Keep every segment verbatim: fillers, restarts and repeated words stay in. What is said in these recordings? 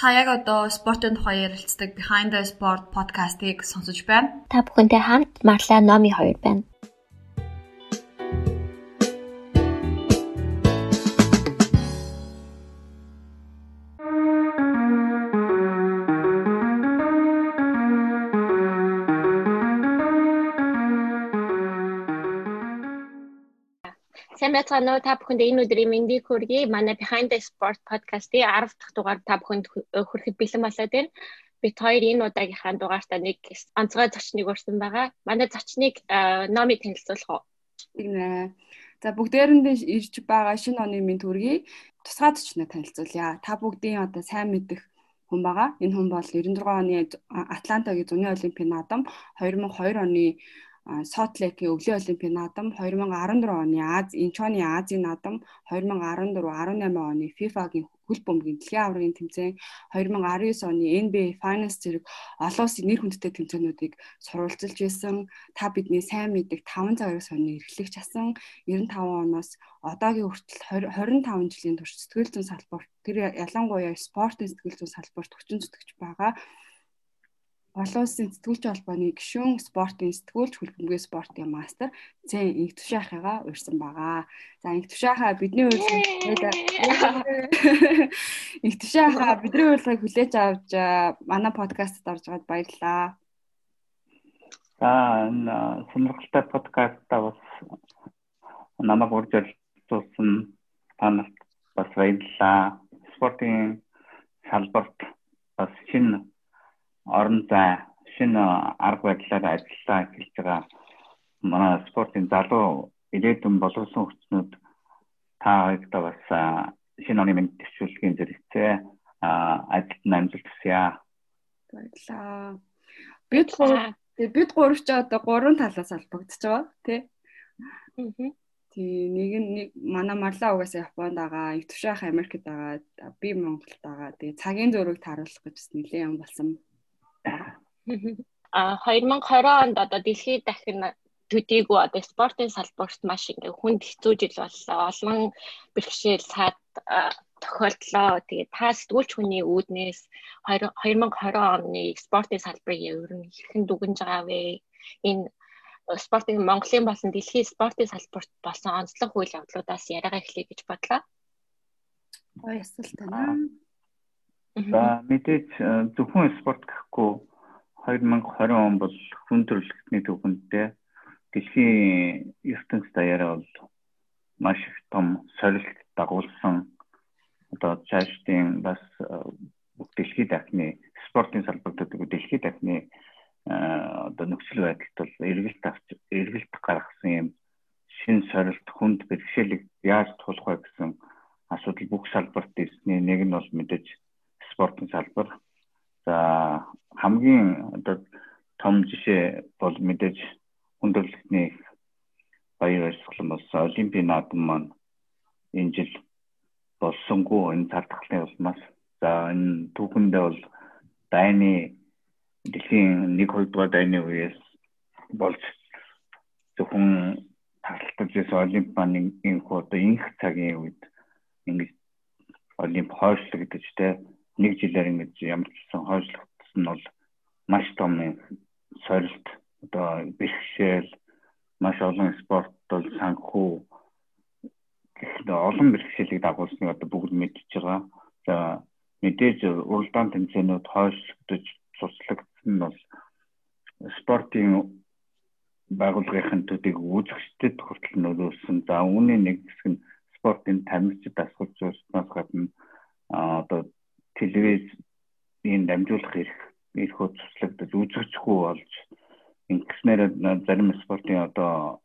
Та яг одоо спортын тухай ярилцдаг Behind the Sport podcast-ыг сонсож байна. Та бүхэнтэй хамт Марла Номи хоёр байна. Сайн байцгаана уу та бүхэнд энэ өдрийн мэндийг хүргэе. Манай Behind the Sport podcast-ийн арав дахь дугаар та бүхэнд хүрэхэд бэлэн болоод байна. Бид хоёр энэ удаагийнхаа дугаартаа нэг онцгой зочныг урьсан байгаа. Манай зочныг Номи танилцуулах уу? Тэгнэ. За бүгдээрэндээ ирж байгаа шинэ оны мэнд хүргэе. Тусгай зочноо танилцуулъя. Та бүгдийн одоо сайн мэдэх хүн байгаа. Энэ хүн бол девяносто шесть оны Атлантагийн зуны олимпийн наадам, two thousand two оны Salt Lake-ийн өвлийн олимпийн наадам, two thousand fourteen оны Ази, Инчоны Азийн наадам, two thousand fourteen eighteen оны FIFA-гийн хөл бөмбөгийн дэлхийн аваргын тэмцээн, two thousand nineteen оны Н Би Эй Finals зэрэг олон улсын нэр хүндтэй тэмцээнүүдийг сурвалжилж байсан. Та бидний сайн мэддэг five цагаар сонины эрхлэгч асан ninety-five оноос одоогийн хүртэл twenty-five жилийн турш сэтгэл зүйн салбарт тэр ялангуяа спортын сэтгэл зүйн салбарт хүчин зүтгэж байгаа. Олон улсын сэтгүүлч холбооны гишүүн спортын сэтгүүлч хөлбөмбөгийн спортын мастер Зэн Инх Тушаахыгаа урьсан байгаа. За Инх Тушаахаа бидний урьдчилан Инх Тушаахаа бидний урьдчилгааг хүлээж авч манай подкастт орж байгаад баярлалаа. За энэ сонирхолтой подкастаа бас намайг урьж оролцуулсан танарт бас баярлалаа. Спортын салбарт бас шинэ орон зай шинэ арга барилаар ажиллаа эхэлж байгаа манай спортын залуу ирээдүйн боловсон хүчнүүд та хоёртаа бас шинэ оны мэнд төсвөлгийн зэрэгцээ ажилд амжилт хүсье. Баярлалаа. Бид гурав бид гурав ч одоо гурван талаас холбогдож байгаа тий. Аа. Тий нэг нэг манай Марла угаасаа Японд байгаа, Инх Тушаах Америкт байгаа, би Монголд байгаа. Тэгээ цагийн зөрүүг тааруулах гэж нэлээд юм болсон. А twenty twenty онд одоо дэлхийд дахин төдийгүй одоо спортын салбарт маш ингээ хүнд хэцүү жил боллоо. Олон бэрхшээл цаад тохиолдлоо. Тэгээд та сэтгүүлч хүний үүднээс twenty twenty оны спортын салбарыг ер нь хэрхэн дүгнж байгаа вэ? Энэ спортын Монголын болон дэлхийн спортын салбарт болсон онцлог үйл явдлуудаас яриагаа эхлэе гэж бодлоо. Гоё асуулт байна. За мэдээж зөвхөн спорт гэхгүй twenty twenty он бол хүн төрөлхтний төвхөндөө дэлхийн ертөнцийн даяараа бол маш их том сорилт дагуулсан одоо цаашдын бас дэлхийн дахны спортын салбарт дэлхийн дахны одоо нөхцөл байдалд бол эргэлт авч эргэлт гаргасан юм шинэ сорилт хүнд бэрхшээлийг яаж туулах вэ гэсэн асуудал бүх салбарт ирсний нэг нь бол мэдээж спортын салбар. За хамгийн одоо том жишээ бол мэдээж хүндрэлтний баяр баясгалан болсон олимпийн наадам маань энэ жил болсонгүй энэ цар тахлын улмаас. За энэ түүхэндээ бол дайны дэлхийн one two дугаар дайны үеэс болж зөвхөн тасалдаж байсан олимп маань энэ одоо инх цагийн үед ингэж олимп хойшлог гэдэг чинь нэг жилээр ингэж ямар ч сан хойшлогдсон нь бол маш том сорилт одоо бэрхшээл маш олон спорт бол санхүү гэх олон бэрхшээлийг дагуулсныг одоо бүгд мэдж байгаа. За мэдээж уралдаан тэмцээнүүд хойшлогдож цуслагдсан нь бол спортын байгууллагын төдийг үзэгчдэд хүртэл нөлөөлсөн. За үүний нэг хэсэг нь спортын тамирчид асуулж байснаас гадна одоо телевизийн дамжуулах эрх эрхөө цуслагдаж үзэгчгүй болж ингэснээр зарим спортын одоо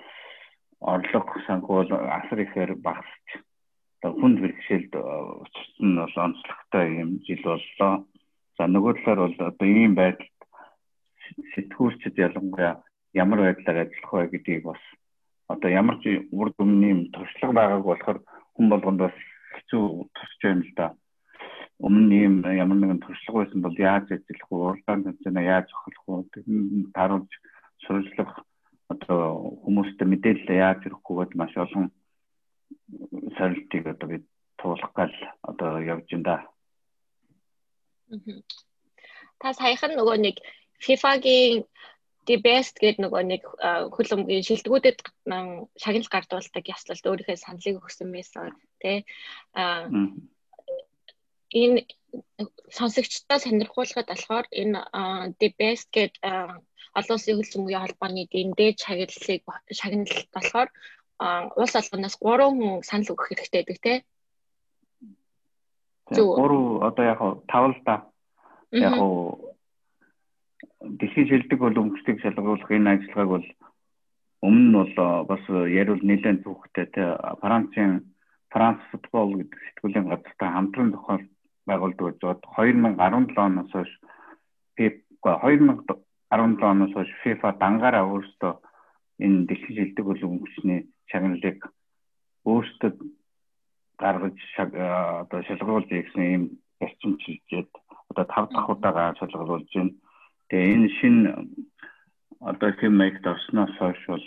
орлого санхүү бол асар ихээр багасч хүнд бэрхшээлд учирсан нь бол онцлогтой юм жил боллоо. За нөгөө талаар бол одоо ийм байдалд сэтгүүлчид ялангуяа ямар байдлаар ажиллах вэ гэдгийг бас одоо ямар ч урд өмнө туршлага байгааг болохоор хүн болгонд бас хэцүү тусч байна л да. Өмнө ийм ямар нэгэн туршлага байсан бол яаж ажиллах вэ? Уралдаан тэмцээнэ яаж эхлэх вэ? Тэнд харуулж сурчлах одоо хүмүүстээ мэдээлэл яаж өгөх вэ? Маш олон сорилтыг одоо бид туулах гал одоо явж байна да. Та саяхан нөгөө нэг FIFA-гийн The Best гэдэг нөгөө нэг хөлбөмбөгийн шилдэгүүдэд шагнал гардуулдаг яслалт өөрийнхөө саналыг өгсөн байсан тий. Аа энэ сонсогчдоо сонирхуулахад болохоор энэ The Best гэдэг олон улсын хөлбөмбөгийн холбооны дээд шагналыг шагналт болохоор улс албанаас гурван хүн санал өгөх хэрэгтэй гэдэг тий. Гурав одоо яг тавл та яг дэлхийн шилдэг хөлбөмбөгчдийг шалгаруулах энэ ажиллагааг бол өмнө нь бол бас ярил нэлээд түүхтэй тий. Францын Франц футбол гэдэг сэтгүүлийн газартай хамтран зохиол байгуулдаг гэж хоёр мянга арван долоо оноос хойш хоёр мянга арван долоо оноос хойш FIFA дангаараа өөрсдөө энэ дэлхийн шилдэг хөлбөмбөгчний шагналыг өөрсдөө гаргаж одоо шалгаруулж ирсэн юм зарчим чиглэлд одоо тав дахь удаага шалгаруулж байна. Тэгээ энэ шинэ одоо хэмээгт орсноос хойш бол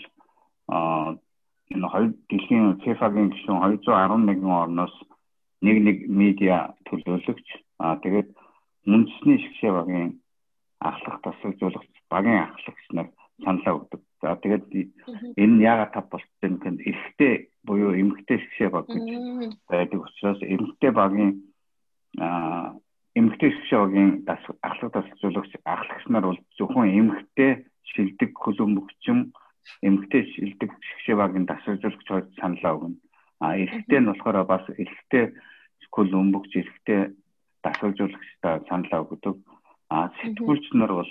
энэ хоёр дэлхийн FIFA-гийн гишүүн хоёр зуун арван нэгэн орноос нэг нэг медиа төлөөлөгч аа тэгээд үндэсний шгшээ багийн ахлах тасалжуулагч багийн ахлагч нар саналаа өгдөг. За тэгээд энэ яагаад тав болчихсон гэвэл эрэгтэй буюу эмэгтэй шгшээ баг гэж байдаг учраас эмэгтэй багийн аа эмэгтэй шгшээ багийн ахлах тасалжуулагч ахлагч нар бол зөвхөн эмэгтэй шилдэг хөлбөмбөгчин эмэгтэй шилдэг шгшээ багийн тасалжуулагч хоёр саналаа өгнө. А эрэгтэй нь болохоор бас эрэгтэй хөлбөмбөгч эрэгтэй тасалжуулагчтай саналаа өгдөг. А сэтгүүлч нар бол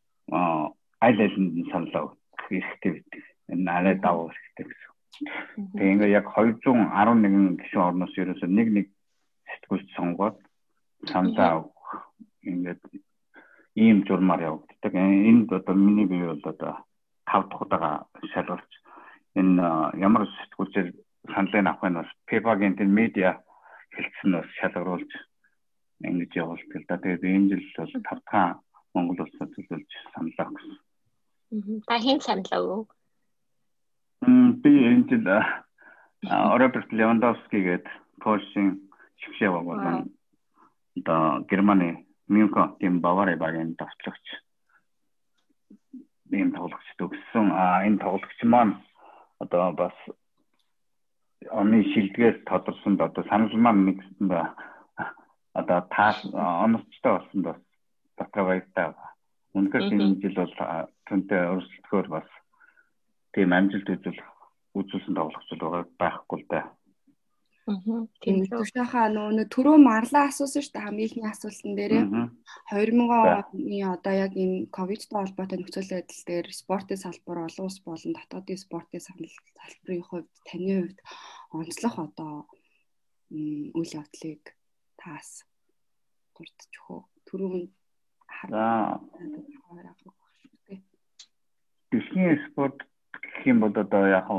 аль алинд саналаа өгөх эрхтэй байдаг. Энэ арай давуу эрхтэй гэсэн. Тэгээ ингээ яг хоёр зуун арван нэгэн гишүүн орноос ерөөсөө нэг нэг сэтгүүлч сонгоод саналаа өгөх ингээд ийм журмаар явагддаг. Энд одоо миний бие бол одоо тав дахь удаа шалгалж энэ ямар сэтгүүлчээр саналыг авах нь бас FIFA-гийн тэр медиа хэлтсэн бас шалгаруулж ингэж явуулдаг л да. Тэгээд энэ жил бол тав дахь Монгол улсад төлөвлөж саналаа өгсөн. Та хэн саналаа өг? Мм би энэ жил Роберт Левандовски гэдэг Польшийн шгшээ баг болон одоо Германы Мюнхен тийм Бавари багийн давтлагч ийм тоглогчд өгсөн. А энэ тоглогч маань одоо бас оны шилдгээр тодорсон одоо санал маань нэгсэн ба одоо таас оноцтой болсон бас батга баяртай. Үнэхээр энэ жил бол түнтэй өрсөлдөхөөр бас тийм амжилт үзүүлэх үзүүлсэн тоглогч байгаа байхгүй л да. Аа. Тийм төвшөөхөө нөгөө түрүү марлаа асуусан шүү дээ хамгийн ихний асуултан дээрээ хоёр мянган оны одоо яг энэ ковидтой холбоотой нөхцөл байдал дээр спортын салбар олон улс болон дотоодын спортын салбарын хувьд таны хувьд онцлог одоо үйл явдлыг таас дурдж өгөө. Түрүүн хараа. Дэлхийн спорт гэх юм бол одоо яг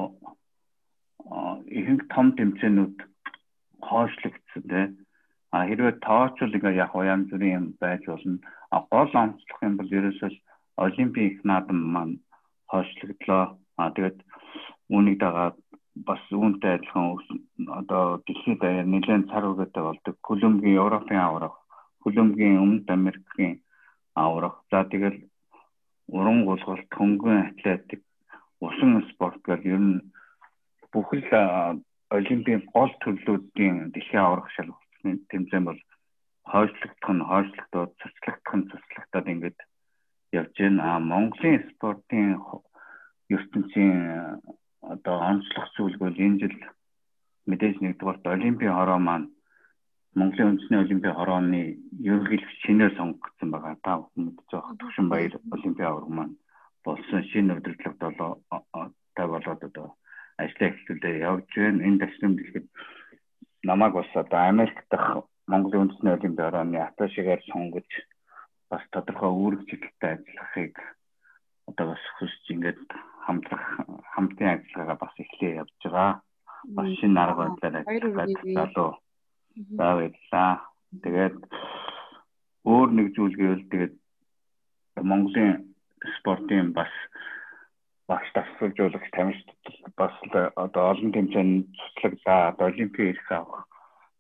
ихэнх том тэмцээнүүд хойшлогдсон тийм. А хэрвээ тооцвол ингээ яг янз бүрийн юм байж болно. А гол онцлог юм бол ерөөсөө олимпийн наадам маань хойшлогдлоо. А тэгээд үүнийг дагаад бас үүнтэй адилхан одоо дэлхийд даяар нэлээд цар хүрээтэй болдог. Колумбийн Европын аврах, Колумбийн Өмнөд Америкийн аврах. За тэгэл уран гулгалт, хөнгөн атлетик, усан спорт гэх ер нь бүх л олимпийн гол төрлүүдийн дэлхийн аврах шалгалтын тэмцээн бол хойшлогдох нь хойшлогдоод цэцлэгдэх нь цэцлэгдээд ингээд явж байна. А Монголын спортын ертөнцийн одоо онцлог зүйл бол энэ жил мэдээж нэгдүгээр олимпийн хороо маань Монголын үндэсний олимпийн хорооны ерөнхийлөгч шинээр сонгогдсон байгаа. Та бүхэн мэдж байгаа Төвшинбаяр олимпийн авраг маань болсон шинэ удирдлагт болоо та болоод одоо ажлаа эхлүүлээ явж байна. Энэ тасрам дэлхийд намайг бас одоо Америк дахь Монголын үндэсний олимпийн хорооны аташигаар сонгож бас тодорхой үүрэг чиглэлтэй ажиллахыг одоо бас хүсэж ингээд хамтрах хамтын ажиллагаа бас эхлэе явж байгаа. Бас шинэ арга барилаар ажиллалаа. За баярлалаа. Тэгээд өөр нэг зүйл гэвэл тэгээд Монголын спортын бас багш тасалжуулагч тамирчид бас одоо олон тэмцээнд цуцлаглаа. Одоо олимпийн ирэх авах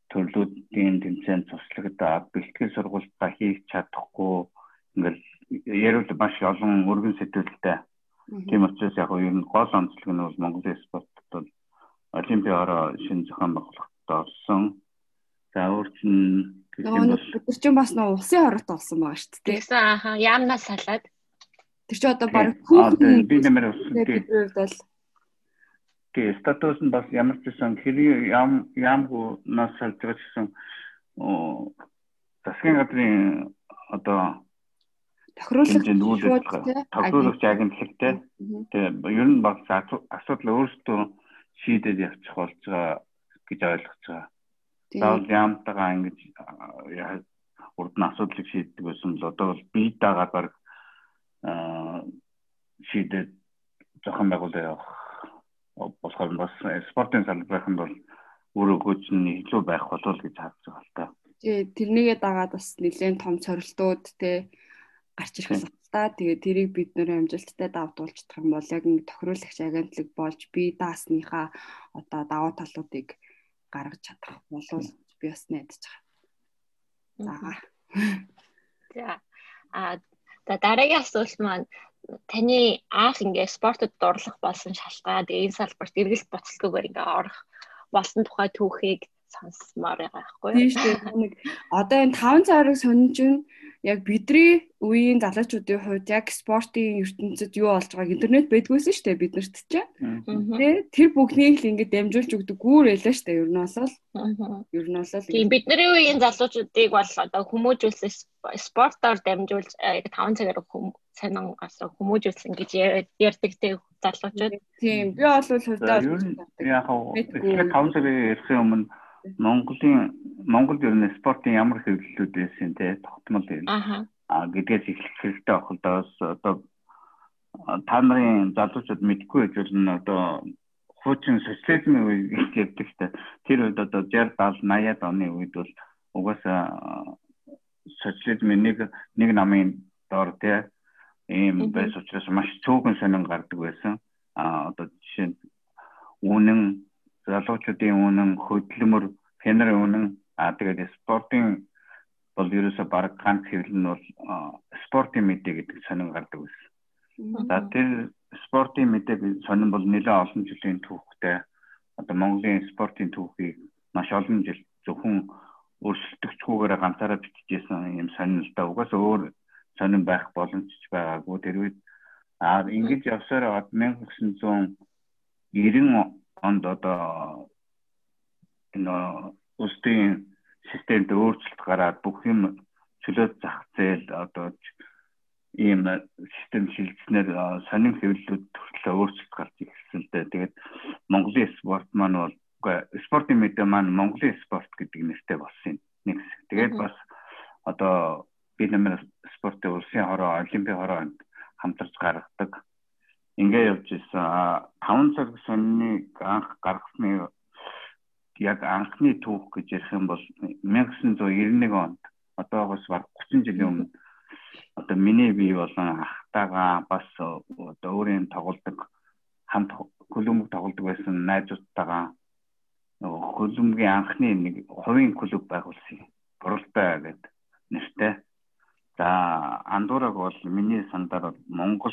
төрлүүдийн тэмцээнд туслагдаад бэлтгэл сургалтаа хийх чадахгүй ингээл ярил маш олон өргөн сэтгэлтэй. Тийм учраас яг нь ер нь гол онцлог нь бол Монголын спортод бол Олимпийн ороо шинэ зохион байгуулалтад орсон. За өөрчн бид нар чинь бас нөө улсын хорот олсон байгаа шүү дээ. Тэгсэн ааха яамнаас салаад тэр чинь одоо баг хүүхэн би нэмэр өссөн тийм бол тий статус нь бас ямар ч гэсэн хэрэг ям ямгүй нас салж байгаа гэсэн засгийн газрын одоо тохируулах тохируулах агентлагтай тэгээ ер нь бас асуудал өөрсдөө шийдэж явчих болж байгаа гэж ойлгож байгаа. Заавал ямтайгаа ингэж урд нь асуудлыг шийддэг байсан л одоо бол бие дагаад баг шийдэж зохион байгуулалт явах болохоор бас спортын салбарын бол өөрөө чинь илүү байх болов гэж харж байгаа л та. Тий тэрнийгээ дагаад бас нэлээд том цорилтууд те гарч ирэх л та. Тэгээ тэрийг бид нэр амжилттай давтуулж чадах юм бол яг нэг тохируулагч агентлаг болж бие даасныхаа одоо давуу талуудыг гаргаж чадах болов би бас найдаж байгаа. За. А дараагийн асуулт маань таны анх ингээ спортод дурлах болсон шалтгаан тэгээ энэ салбарт эргэлт буцалтгүйгээр ингээ орох болсон тухай түүхийг сонсмоор байгаа байхгүй юу? Тийм шүү дээ. Нэг одоо энэ таван цагаарыг сонирчин яг бидний үеийн залуучуудын хувьд яг спортын ертөнцид юу болж байгааг интернет байдгүйсэн шүү дээ биднэрт чинь. Тэ тэр бүхнийг л ингээ дамжуулж өгдөг гүүр байлаа шүү дээ. Ер нь бол ер нь бол тийм бидний үеийн залуучуудыг бол одоо хүмүүжүүлсэн спортоор дамжуулж таван цагаар сонин асуу хүмүүжүүлсэн гэж ярьдаг те залуучууд. Тийм би бол хувьдаа яг хаа таван цагийн ярихын өмнө Монголын Монголд ер нь спортын ямар хэвлэлүүд байсан те тогтмол юм. Аа гэдгээс эхлэх хэрэгтэй авах л да. Одоо та нарын залуучууд мэдгүй гэж бол одоо хуучин социализмын үе гэж ярьдаг те. Тэр үед одоо шейсдесят даалт оны үед бол угаасаа социализмын нэг нэг намын доор те ийм байсан учраас маш цөөхөн сонин гардаг байсан. Аа одоо жишээ нь үнэн залуучуудын үнэн хөдөлмөр фенер үнэн аа тэгээд спортын бол ерөөсө баг ганц хэвлэл нь бол спортын мэдээ гэдэг сонин гардаг байсан. За тэр спортын мэдээ сонин бол нэлээд олон жилийн түүхтэй. Одоо Монголын спортын түүхийг маш олон жил зөвхөн өрсөлдөгчгүйгээр ганцаараа бичижсэн юм сонин л да. Угаасаа өөр сонин байх боломжч байгаагүй. Тэр үед аа ингэж явсаар 천구 девяносто онд одоо энэ улсын системд өөрчлөлт гараад бүх юм чөлөөт зах зээл одоо ийм систем шилжснээр сонин хэвлэлүүд төрөлөө өөрчлөлт гарч ирсэн л дээ. Тэгээд Монголын спорт маань бол спортын мэдээ маань Монголын спорт гэдэг нэртэй болсон нэг хэсэг. Тэгээд бас одоо бид нэмэр спортын улсын хороо, олимпийн хороо хамтарч гаргадаг. Ингээ явж ирсэн. таван цаг сонины анх гаргасны яг анхны түүх гэж ярих юм бол 천구 девяносто один онд одоогоос баг тридцать жилийн өмнө одоо миний бие болон ахтайгаа бас одоо өөрийн тоглодог хамт клуб тоглодог байсан найзуудтайгаа клубын анхны нэг хувийн клуб байгуулсан. Буралтай гэдэг нэртэй. За андуураг бол миний сандаар Монголд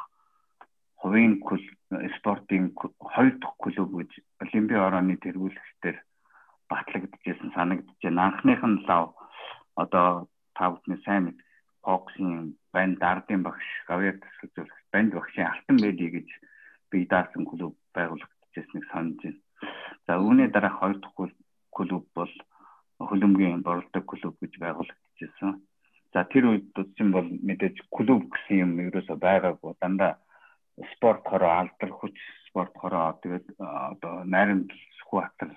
хувийн клуб спортын хоёр дахь клуб гэж Олимпийн орооны тэргүүлэгчдэр батлагдчихсан санагдаж байна. Анхных нь лав одоо та бүхний сайн мэд боксинг банд ардын багш гавьяа төсөлж банд багшийн алтан медаль гэж бие даасан клуб байгуулагдчихсныг санаж байна. За үүний дараах хоёр дахь клуб бол хөлбөмбөгийн боролдог клуб гэж байгуулагдчихсан. За тэр үед чинь бол мэдээж клуб гэсэн юм ерөөсөө байгаагүй. Дандаа спорт хороо алдар хүч спорт хороо тэгээд одоо найрамд Сүхбаатар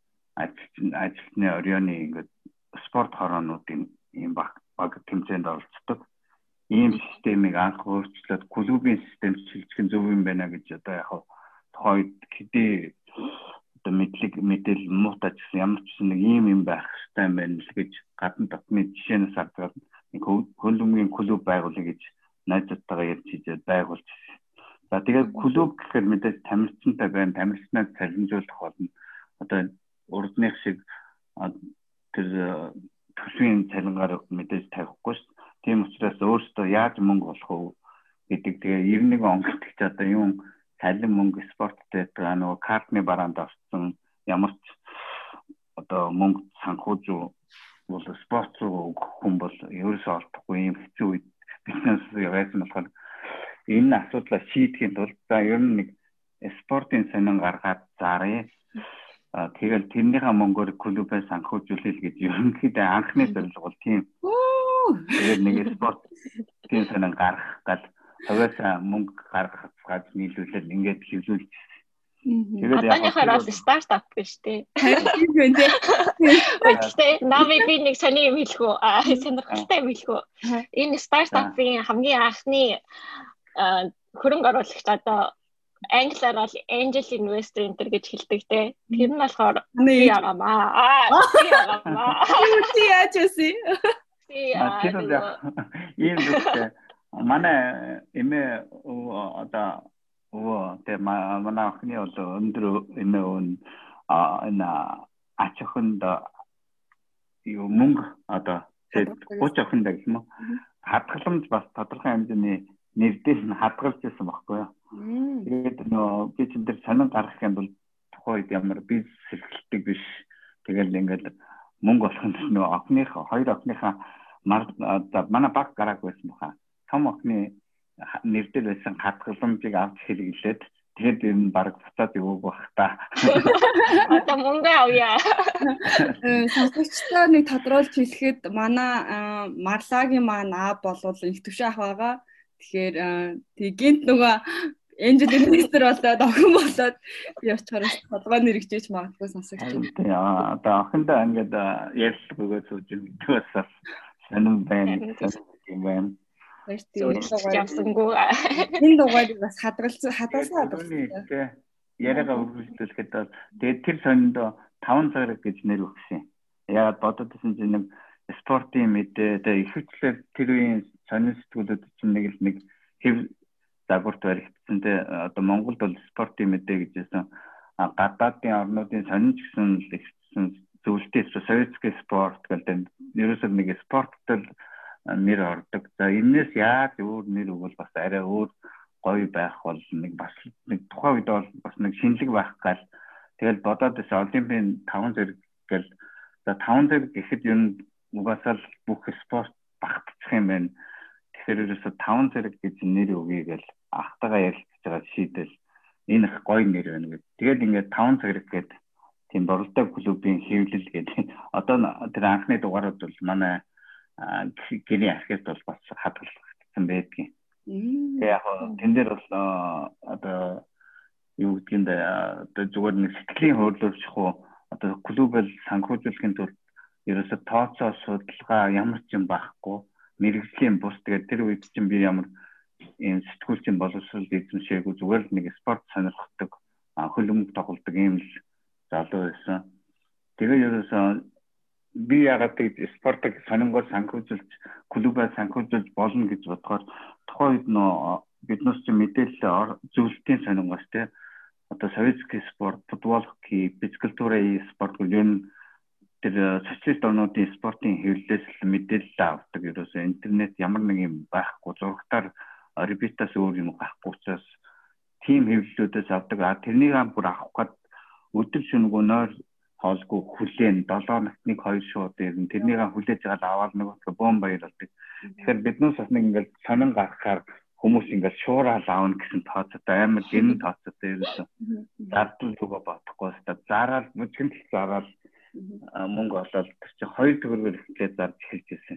ажилтны оройны ингээд спорт хороонуудын ийм баг баг тэмцээнд оролцдог. Ийм системийг анх өөрчлөөд клубын систем шилжих нь зөв юм байна гэж одоо яг тухайд хэдий одоо мэдлэг мэдээлэл муутаж ямар ч нэг ийм юм байх хэрэгтэй юм байна л гэж гадна дотны жишээнээс аваад нэг хөлбөмбөгийн клуб байгуулъя гэж найзуудтайгаа ярьж хийж байгуулж. За тэгээд клуб гэхээр мэдээж тамирчинтай байна. Тамирчнаа цалинжуулах болно. Одоо урдных шиг тэр төсвийн цалингаар мэдээж тавихгүй ш. Тийм учраас өөртөө яаж мөнгө олох вэ гэдэг. Тэгээ девятнадцать он гэдэг чи одоо юм цалин мөнгө спорттой байгаа нөгөө картны бараанд орсон ямар ч одоо мөнгө санхүүж бол спорт руу хүн бол ерөөсөө олдохгүй юм хэцүү үед бизнес явуулсан болохоор энэ асуудлаа шийдэхин тулд за ер нь нэг спортын сонин гаргаад зааръя. Тэгэл тэрнийхээ мөнгөөр клубээ санхүүжүүлэх гэж ерөнхийдөө анхны зорилго бол тийм. Тэгээд нэг спортын сонин гарах гал хавьяасаа мөнгө гаргах гад нийлүүлэл ингээд хэвлүүлж. Тэгээд яг хаа стартап биш үү? Тийм үү. Гэхдээ намайг би нэг сони юм хэлэх үү? Аа сонирхолтой юм хэлэх үү? Энэ стартапын хамгийн анхны хөрөнгө оруулагч одоо англиар бол angel investor энэ гэж хэлдэг те. Тэр нь болохоор би арамаа. Аа би арамаа. Ти яаж үсэ? Би аа ийм үсэ. Манай эмээ одоо оо тэ манай охины бол өндөр энэ энэ ачхынд юу мөнгө одоо гуч охинд гэх юм уу хадгаламж бас тодорхой хэмжээний нэрдээс нь хадгалж байсан байхгүй юу. Тэгээд нөө би ч энэ сонин гаргах юм бол тухайд ямар бизнес эрхлэлтийг биш. Тэгэл ингээд мөнгө олохын тулд нөө охиныхоо хоёр охиныхаа манай баг гарааг байсан баха. Том охины нэрдэл байсан хадгаламжийг авч хэрэглээд тэгээд ер нь баг буцаад өгөөг бах та. Одоо мөнгө авъя. Сонсогчдоо нэг тодруулж хэлэхэд манай Марлагийн маань аав болвол их төвшөө ах байгаа. Тэгэхээр тий гинт нөгөө Angel investor болоод охин болоод би очихоор толгой нэрэгжиж магадгүй сонсогч. Тий одоо охиндоо ингээд ярьж өгөөд сууж байгаа бас сонирн байна. Тийм байна. Явсангүй. Энэ дугаарыг бас хадгалсан хадгалсан хадгалсан. Яриагаа үргэлжлүүлэхэд тэгээд тэр сониндоо таван цаграг гэж нэр өгсөн. Яагаад бодоод байсан чинь нэг спортын мэдээ тэгээд ихэвчлэн тэр үеийн сонин сэтгүүлүүд чинь нэг л нэг хэв загварт баригдсан те одоо Монголд бол спортын мэдээ гэжсэн гадаадын орнуудын сонин ч гэсэн л ихсэн зөвлөлтөй советский спорт гэдэг ерөөсөө нэг спорттой нэр ордог. За энэс яаж өөр нэр өгвөл бас арай өөр гоё байх бол нэг бас нэг тухайн үед бол бас нэг шинэлэг байх гал тэгэл бодоод байсан олимпийн таван зэрэг гэл за таван зэрэг гэхэд ер нь угаасаа л бүх спорт багтчих юм байна. Тэгэхээр ерөөсөө таван зэрэг гэж нэр өгье гэл ахтайгаа ярилцж байгаа шийдэл энэ их гоё нэр байна гэдэг. Тэгээд ингээд таван зэрэг гэдэг тийм борлтой клубын хэвлэл гэдэг. Одоо тэр анхны дугаарууд бол манай гэрийн архивд бол бас хадгалагдсан байдгийн. Тэгээ яг тэн дээр бол одоо юу гэдгийг одоо зүгээр нэг сэтгэлийн хөдлөвч хөө одоо клубэл санхүүжүүлэхийн тулд ерөөсө тооцоо судалгаа ямар ч юм байхгүй мэрэгжлийн бус тэгээд тэр үед чинь би ямар ийм сэтгүүлчийн боловсрол эзэмшээгүй зүгээр л нэг спорт сонирхдаг хөлбөмбөг тоглодог ийм л залуу байсан. Тэгээ ерөөсө би ягаад гэж спортыг сонингоор санхүүжүүлж клубаа санхүүжүүлж болно гэж бодохоор тухайн үед нөө биднээс ч мэдээлэл зөвлөлтийн сонингоос те одоо советский спорт, футбол, хоккей, физкультурын спорт гэх юм тэр социалист орнуудын спортын хэвлэлээс л мэдээлэл авдаг. Ерөөсөө интернет ямар нэг юм байхгүй зурагтаар репетиц өөр юм байхгүй учраас тим хэвлэлүүдээс авдаг. А тэрнийг бүр авах гээд өдөр шөнөгүй нойр хоолгүй хүлээн долоо нот нэг хоёр шууд ирнэ. Тэрнийг хүлээж аваад аваад нэг бомб баяр болдог. Тэгэхээр биднээс бас нэг ингээд сонин гаргахаар хүмүүс ингээд шуурал аавна гэсэн тооцоотой амар гэн тооцоотой ерөөсөө зардал зүгөө бодохгүй хэвээр зараад мөчгөн л зараад мөнгө олоод тэр чинь хоёр төгрөгөөр ихлээр зарж эхэлж ирсэн.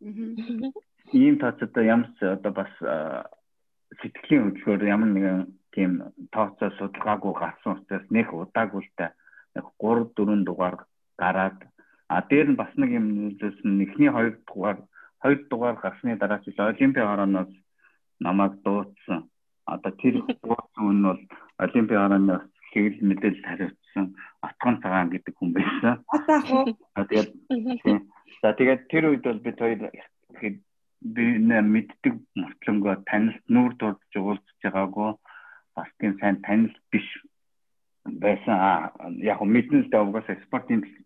Ийм тооцоотой ямар ч одоо бас сэтгэлийн хөдөлгөөр ямар нэгэн тийм тооцоо судалгаагүй гарсан учраас нэх удаагүй л та гурав дөрвөн дугаар гараад а дээр нь бас нэг юм зүйлс нь эхний хоёр дугаар хоёр дугаар гарсны дараа ч олимпийн хорооноос намайг дуудсан. Одоо тэр дуудсан нь бол олимпийн хорооноос хэвлэл мэдээлэл хариуцсан Атган цагаан гэдэг хүн байсан. Атаах уу? Тэгээд за тэгээд тэр үед бол бид хоёр би нэ мэддэг мөртлөнгөө танилт нүүр дурдж уулзж байгаагүй бас тийм сайн танил биш байсан. Яг мэднэ л дээ угаасаа спортын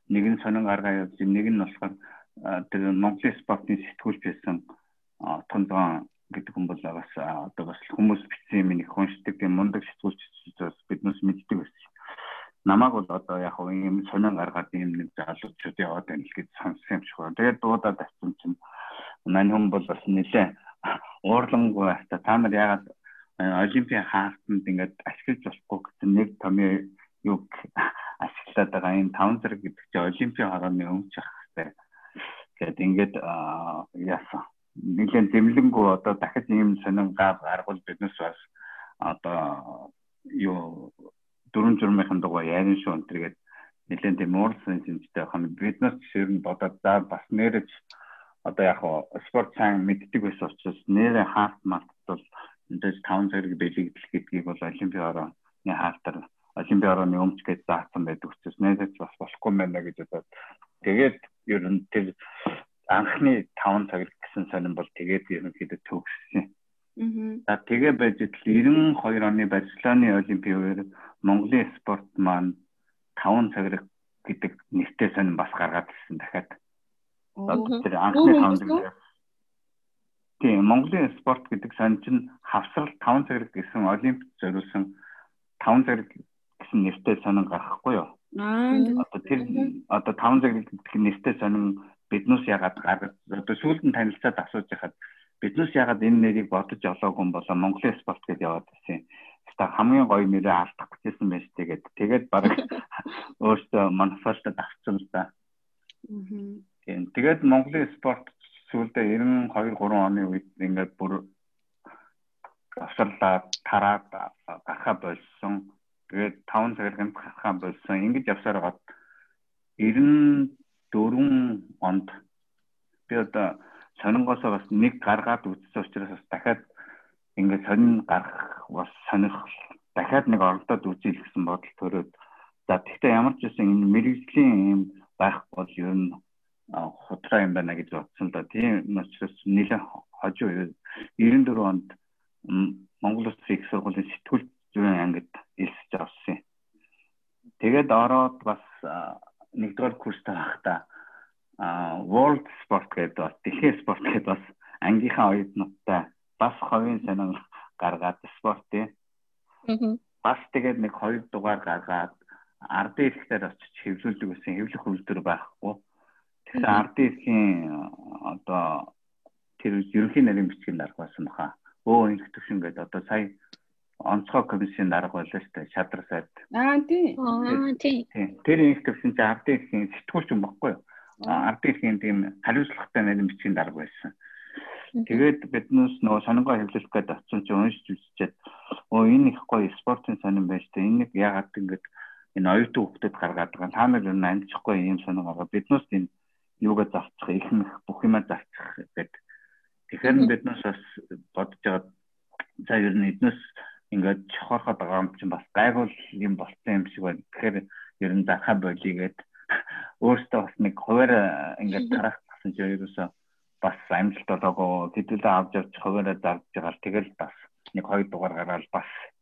нэг нь сонин гаргаа явуулж, нэг нь болохоор тэр Монголын спортын сэтгүүлч байсан Тонцон гэдэг хүн бол бас одоо бас хүмүүс бичсэн юм нэг хүншдэг тийм мундаг сэтгүүлч бас биднээс мэддэг байсан. Намайг бол одоо яг юм сонин гаргаад юм нэг залуучууд яваад байна л гэж сонссон юм шиг байна. Тэгээд дуудаад авсан чинь мань хүн бол бас нэлээ уурлангүй та та нар яагаад Олимпийн хаалтанд ингээд ашиглаж болохгүй гэсэн нэг томьёо юу ашиглаад байгаа энэ таван зэрэг гэдэг чинь Олимпийн хорооны өмч ах хэрэгтэй. Гэт ингээд яасан нэгэн зэмлэнгүү одоо дахиж ийм сонин гав аргал биднес бас одоо юу дөрвөн журмынхан дугаа ярин шүү өнтергээд нэлээд тийм уурсан зэмжтэй хань биднес жишээр нь бодоод за бас нэрэж одоо яг спорт сайн мэддэг байсан учраас нэрээ хаалт малт бол энэ таван зэрэг бэлэгдэл гэдгийг бол Олимпийн хорооны хаалтар Олимпийн хорооны өмч гэж заасан байдаг учраас нэрэж бас болохгүй байна гэж бодоод тэгээд ер нь тэр анхны таван цагт гэсэн сонин бол тэгээд ерөнхийдөө төгссөн. Аа. За тэгээ байж тэл девяносто two оны Барселоны Олимпийн үеэр Монголын спорт маань таван цагт гэдэг нэртэй сонин бас гаргаад ирсэн дахиад. Одоо тэр анхны таван цагт. Тийм Монголын спорт гэдэг сонин чинь хавсрал таван цагт гэсэн Олимпиад зориулсан таван цагт гэсэн нэртэй сонин гарахгүй юу? Аа. Одоо тэр одоо таван цагт гэдэг нэртэй сонин биднээс ягаад гаргаж одоо сүүлд нь танилцаад асууж яхад биднээс ягаад энэ нэрийг бодож олоогүй юм болоо Монголын спорт гэж яваад байсан. Хэвээ хамгийн гоё нэрээ алдах гэжсэн байж тэгээд тэгээд баг өөртөө манифестод авчихсан л да. Аа. Тэгээд Монголын спорт сүүлдээ ninety-two three оны үед ингээд бүр авсарлаа тараад гарахаа болсон. Тэгээд таван цагт гарахаа болсон. Ингэж явсаар гот ninety-four онд би одоо сонингоосоо бас нэг гаргаад үзсэн учраас бас дахиад ингээд сонин гарах бас сонирхол дахиад нэг оролдоод үзье гэсэн бодол төрөөд за тэгтээ ямар ч байсан энэ мэрэгжлийн юм байх бол ер нь хутраа юм байна гэж бодсон да. Тийм учраас нэлээ хожуу ninety-four онд Монгол Улсын их сургуулийн сэтгүүл зүйн ангид элсэж авсан. Тэгээд ороод бас нэгдүгээр курстай байхдаа а World Sport гэдэг бас дэлхийн спорт гэдэг бас ангийнхаа оюутнуудтай бас ховын сонин гаргаад спортын бас тэгээд нэг хоёр дугаар гаргаад ардын эрхтэр очиж хэвлүүлдэг гэсэн хэвлэх үйлдвэр байхгүй. Тэгэхээр ардын эрхийн одоо тэр ерөнхий нарийн бичгийн дарга байсан баха. Өө энэ төвшин гэдэг одоо сая онцгой комиссийн дарга байлаа шүү дээ. Шадар сайд. Аа тий. Аа тий. Тэр энэ төвшин чинь ардын эрхийн сэтгүүлч юм баггүй юу? Ардын эрхийн тийм хариуцлагатай нарийн бичгийн дарга байсан. Тэгээд биднээс нөгөө сонингоо хэвлэх гээд очсон чинь уншиж үзчихэд өө энэ их гоё спортын сонин байж тээ. Энэ яагаад ингэж энэ оюутан хүүхдэд гаргаад байгаа. Та нар энэ амжихгүй юм сонин гаргаа биднээс энэ юугаа зарчих, их мэх бүх юмаа зарчих гэдэг. Тэгэхээр биднээс бас бодож байгаа за ер нь эднээс ингээд чохорхоод байгаа юм чинь бас гайвал юм болцсон юм шиг байна. Тэгэхээр ер нь дарахаа болигээд өөртөө бас нэг хуваар ингээд тарах гэсэн чинь ерөөсөө бас амжилт олоогүй тэдэлээ авч явж хуваараа зарж байгаа л тэгэл бас нэг хоёр дугаар гараад бас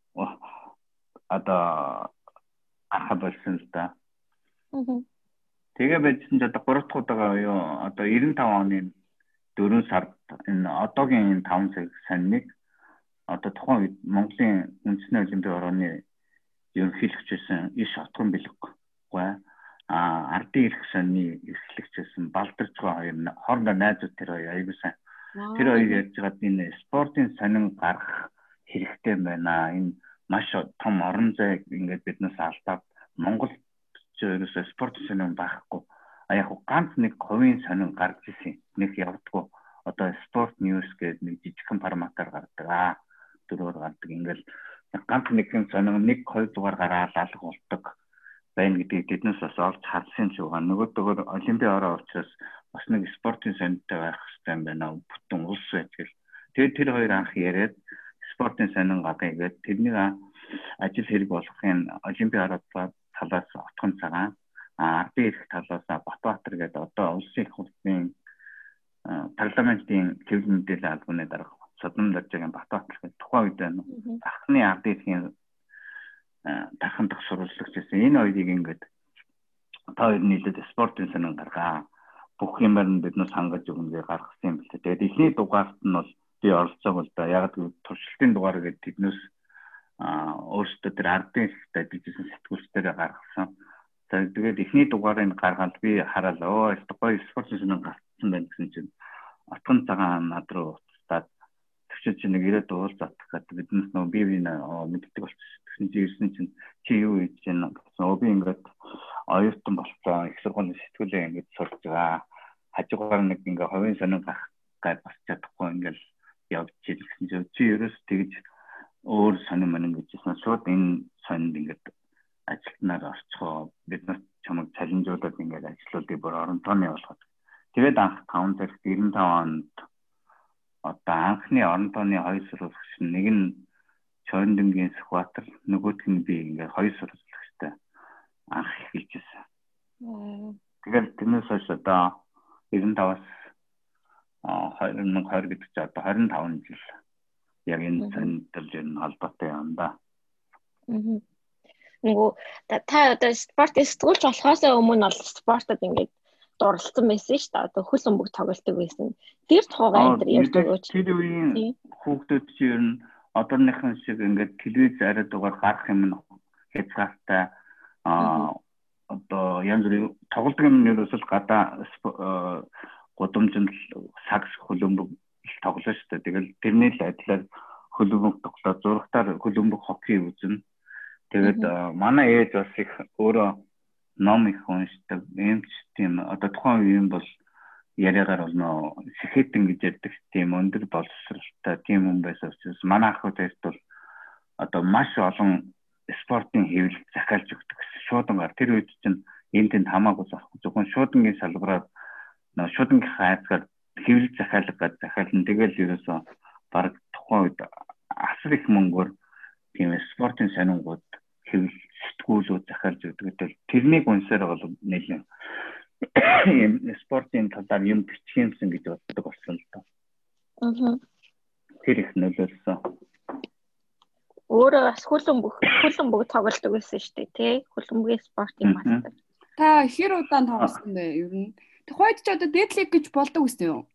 одоо арха болсон л да. Тэгээ байжсэн ч одоо гурав дахь удаага юу одоо ninety-five оны дөрвөн сард энэ одоогийн энэ таван цаг санныг одоо тухайн үед Монголын үндэсний олимпийн хорооны ерөнхийлөгч байсан иш отгон бэлэггүй а ардын эрх санны эрхлэгч байсан балдарч байгаа хоёр хоорондоо найзууд тэр хоёр аягүй сайн. Тэр хоёр ярьж байгаад энэ спортын сонин гарах хэрэгтэй байна. Энэ маш том орон зай ингээд биднээс алдаад Монгол ч ерөөсөө спортын сонин байхгүй. А яг ганц нэг хувийн сонин гарч ирсэн. Нэг явдггүй. Одоо спорт ньюс гэдэг нэг жижигхэн форматаар гардаг. Аа дөрөөр гардаг. Ингээл ганц нэгэн сонин нэг хоёр дугаар гараад алга болдог байна гэдгийг тэднээс бас олж харсан ч байгаа. Нөгөөдөөр олимпийн ороо учраас бас нэг спортын сонинтай байх хэрэгтэй юм байна. Бүтэн улс ажил. Тэгээд тэр хоёр анх яриад спортын сонин гадаа гэдэг тэрнийг ажил хэрэг болгохын олимпийн ороо талаас отхон цагаан ардын эрх талаас Батбаатар гэдэг одоо улсын их хурлын парламентын хэвлэл мэдээлэл албаны дарга Содон Лажгийн Батбаатар гэдэг тухайн үед анхны ардын эрхийн тархан дах сурвалжлагч байсан. Энэ хоёрыг ингээд та хоёр нийлээд спортын сонин гаргаа. Бүх юмар нь биднээс хангаж өгнө гэж гаргасан юм билээ. Тэгээд эхний дугаарт нь бол би оролцоог л да. Яг л туршилтын дугаар гэдэг биднээс а өөрсдөө тэр ардын хэсэгт ажилласан сэтгүүлчдэрээ гаргасан. За тэгээд эхний дугаарыг гаргаад би хараад оо гоё спортын сонин гарсан байна гэсэн чинь отгон цагаан над руу уцтаад төвчөж чинь нэг ирээд уулзах гэдэг биднээс нөө би би мэддэг болчихсон. Тэгсэн чинь ирсэн чинь чи юу хийж байна гэсэн. Оо би ингээд оюутан болцоо их сургуулийн сэтгүүлээ ингээд сурж байгаа. Хажуугаар нэг ингээ хувийн сонин гарах гэж бас чадахгүй ингээл явж ирсэн чинь чи ерөөс тэгж өөр сонин мань гэжсэн шууд энэ сонинд ингээд ажилтнаар орчихоо бид нар чамайг чаленжуудад ингээд ажлуудыг бүр орон тооны болгоод тэгээд анх таван зэрэг девяносто пять онд одоо анхны орон тооны хоёр сурвалжлагч нэг нь Чойндонгийн Сүхбаатар нөгөөх нь би ингээд хоёр сурвалжлагчтай анх хэлчихсэн. Тэгээд тэрнээс хойш одоо девяносто пять-аас хоёр мың и двадцать гэдэг чинь одоо двадцать и пять жил яг энэ цэнтэл ер нь холбоотой юм да. Аа. Нөгөө та одоо спортын сэтгүүлч болохоос өмнө бол спортод ингээд дурлцсан байсан шүү дээ. Одоо хөл өмбөг тоглолтог байсан. Тэр тухайгаа энэ ярьдаг уу? Тэр үеийн хүүхдүүд чинь ер нь одооныхан шиг ингээд телевиз арай дугаар гарах юм хязгаартай аа одоо янз бүрийн тоглолтын юм ерөөсөл гадаа гудамжинд сакс хөлбөмбөг тоглоно шүү дээ. Тэгэл тэрний л адилаар хөлбөмбөг тоглоод зурагтаар хөлбөмбөг хоккей үзнэ. Тэгээд манай ээж бас их өөрөө ном их уншдаг. Эмч тийм одоо тухайн үеийн бол яриагаар болно. Сэхэтэн гэж ярьдаг тийм өндөр боловсралтай тийм хүн байсан учраас манай ах хэд бол одоо маш олон спортын хэвлэл захиалж өгдөг гэсэн. Шуудангаар тэр үед чинь энэ тэнд хамаагүй захгүй зөвхөн шуудангийн салбараар шуудангийн хайцгаар хэвлэл захиалга гэж захиална. Тэгэл ерөөсөө баг тухайн үед асар их мөнгөөр тийм спортын сонингууд хэвлэл сэтгүүлүүд захиалж өгдөг. Тэрнийг унсаар бол нэлээд спортын талаар юм бичих юмсан гэж боддог болсон л доо. Аа. Тэр их нөлөөлсөн. Өөрөө бас хөлбөмбөг хөлбөмбөг тоглолтог байсан шүү дээ, тий? Хөлбөмбөгийн спортын мастер. Та хэр удаан тоглосон бэ ер нь? Тухайд ч одоо дэдлиг гэж болдог үстэй юу?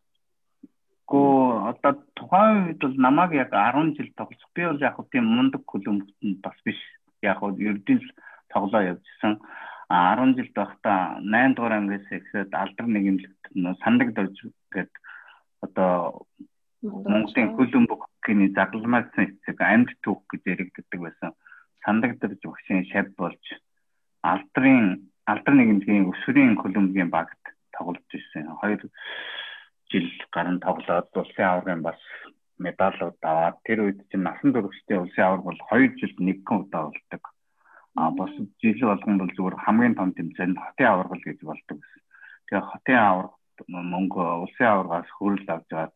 Гоо одоо тухайн үед бол намайг яг десять жил тоглох. Би бол яг тийм мундаг хөлбөмбөгт бас биш. Яг нь ердийн тоглоо явжсан. десять жил байхдаа найман дугаар ангиас эхлээд алдар нэгэмлэгт сандаг дорж гэдэг одоо Монголын хөлбөмбөг хоккейний загламжсан эцэг амьд түүх гэж яригддаг байсан. Сандаг дорж багшийн шав болж алдрын алдар нэгэмлэгийн өсвөрийн хөлбөмбөгийн багт тоглож ирсэн. Хоёр жил гарan тоглоод улсын аваргын бас медалууд аваад тэр үед чинь насан туршидтын улсын аварга бол хоёр жилд нэг хэн удаа болдог. А бас жил болгонд бол зүгээр хамгийн том тэмцээн хотын аваргал гэж болдог гэсэн. Тэгээ хотын аварга мөнгө улсын аваргаас хөрөл авч аваад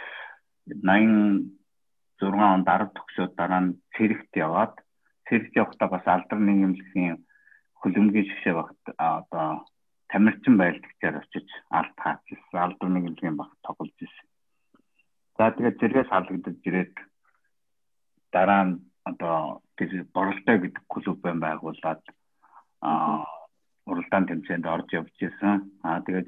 найман зургаан онд арга төгсөөд дараа нь цэрэгт яваад цэрэгт явахдаа бас алдар нэгэмлэгийн хөлбөмбөгийн шгшээ багт одоо тамирчин байлдагчаар очиж алт хаацсан алдар нэгэмлэгийн багт тоглож ирсэн. За тэгээд зэрэгс халагдаж ирээд дараа нь одоо тэр боролтой гэдэг клуб байгуулад аа уралдаан тэмцээнд орж явж ирсэн. Аа тэгээд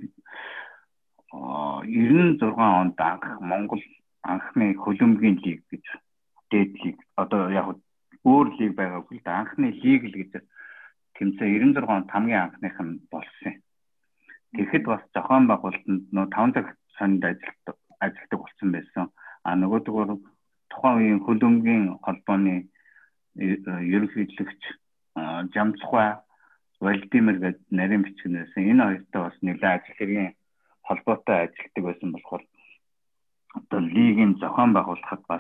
девяносто шесть онд анх Монгол анхны хөлбөмбөгийн лиг гэж дээд лиг одоо яг өөр лиг байгаагүй л да анхны лиг л гэж тэмцээ девяносто шесть онд хамгийн анхных нь болсон. Тэгэхэд бас зохион байгуулалтанд нөө таван цаг сонинд ажилтдаг ажилтдаг болсон байсан. А нөгөөдгөр тухайн үеийн хөлбөмбөгийн холбооны ерөнхийлөгч Жамцхай Владимир гэдэг нарийн бичгнээс энэ хоёртой бас нэлээд ажил хэргийн холбоотой ажилтдаг байсан болохоор одоо лигийн зохион байгуулахад бас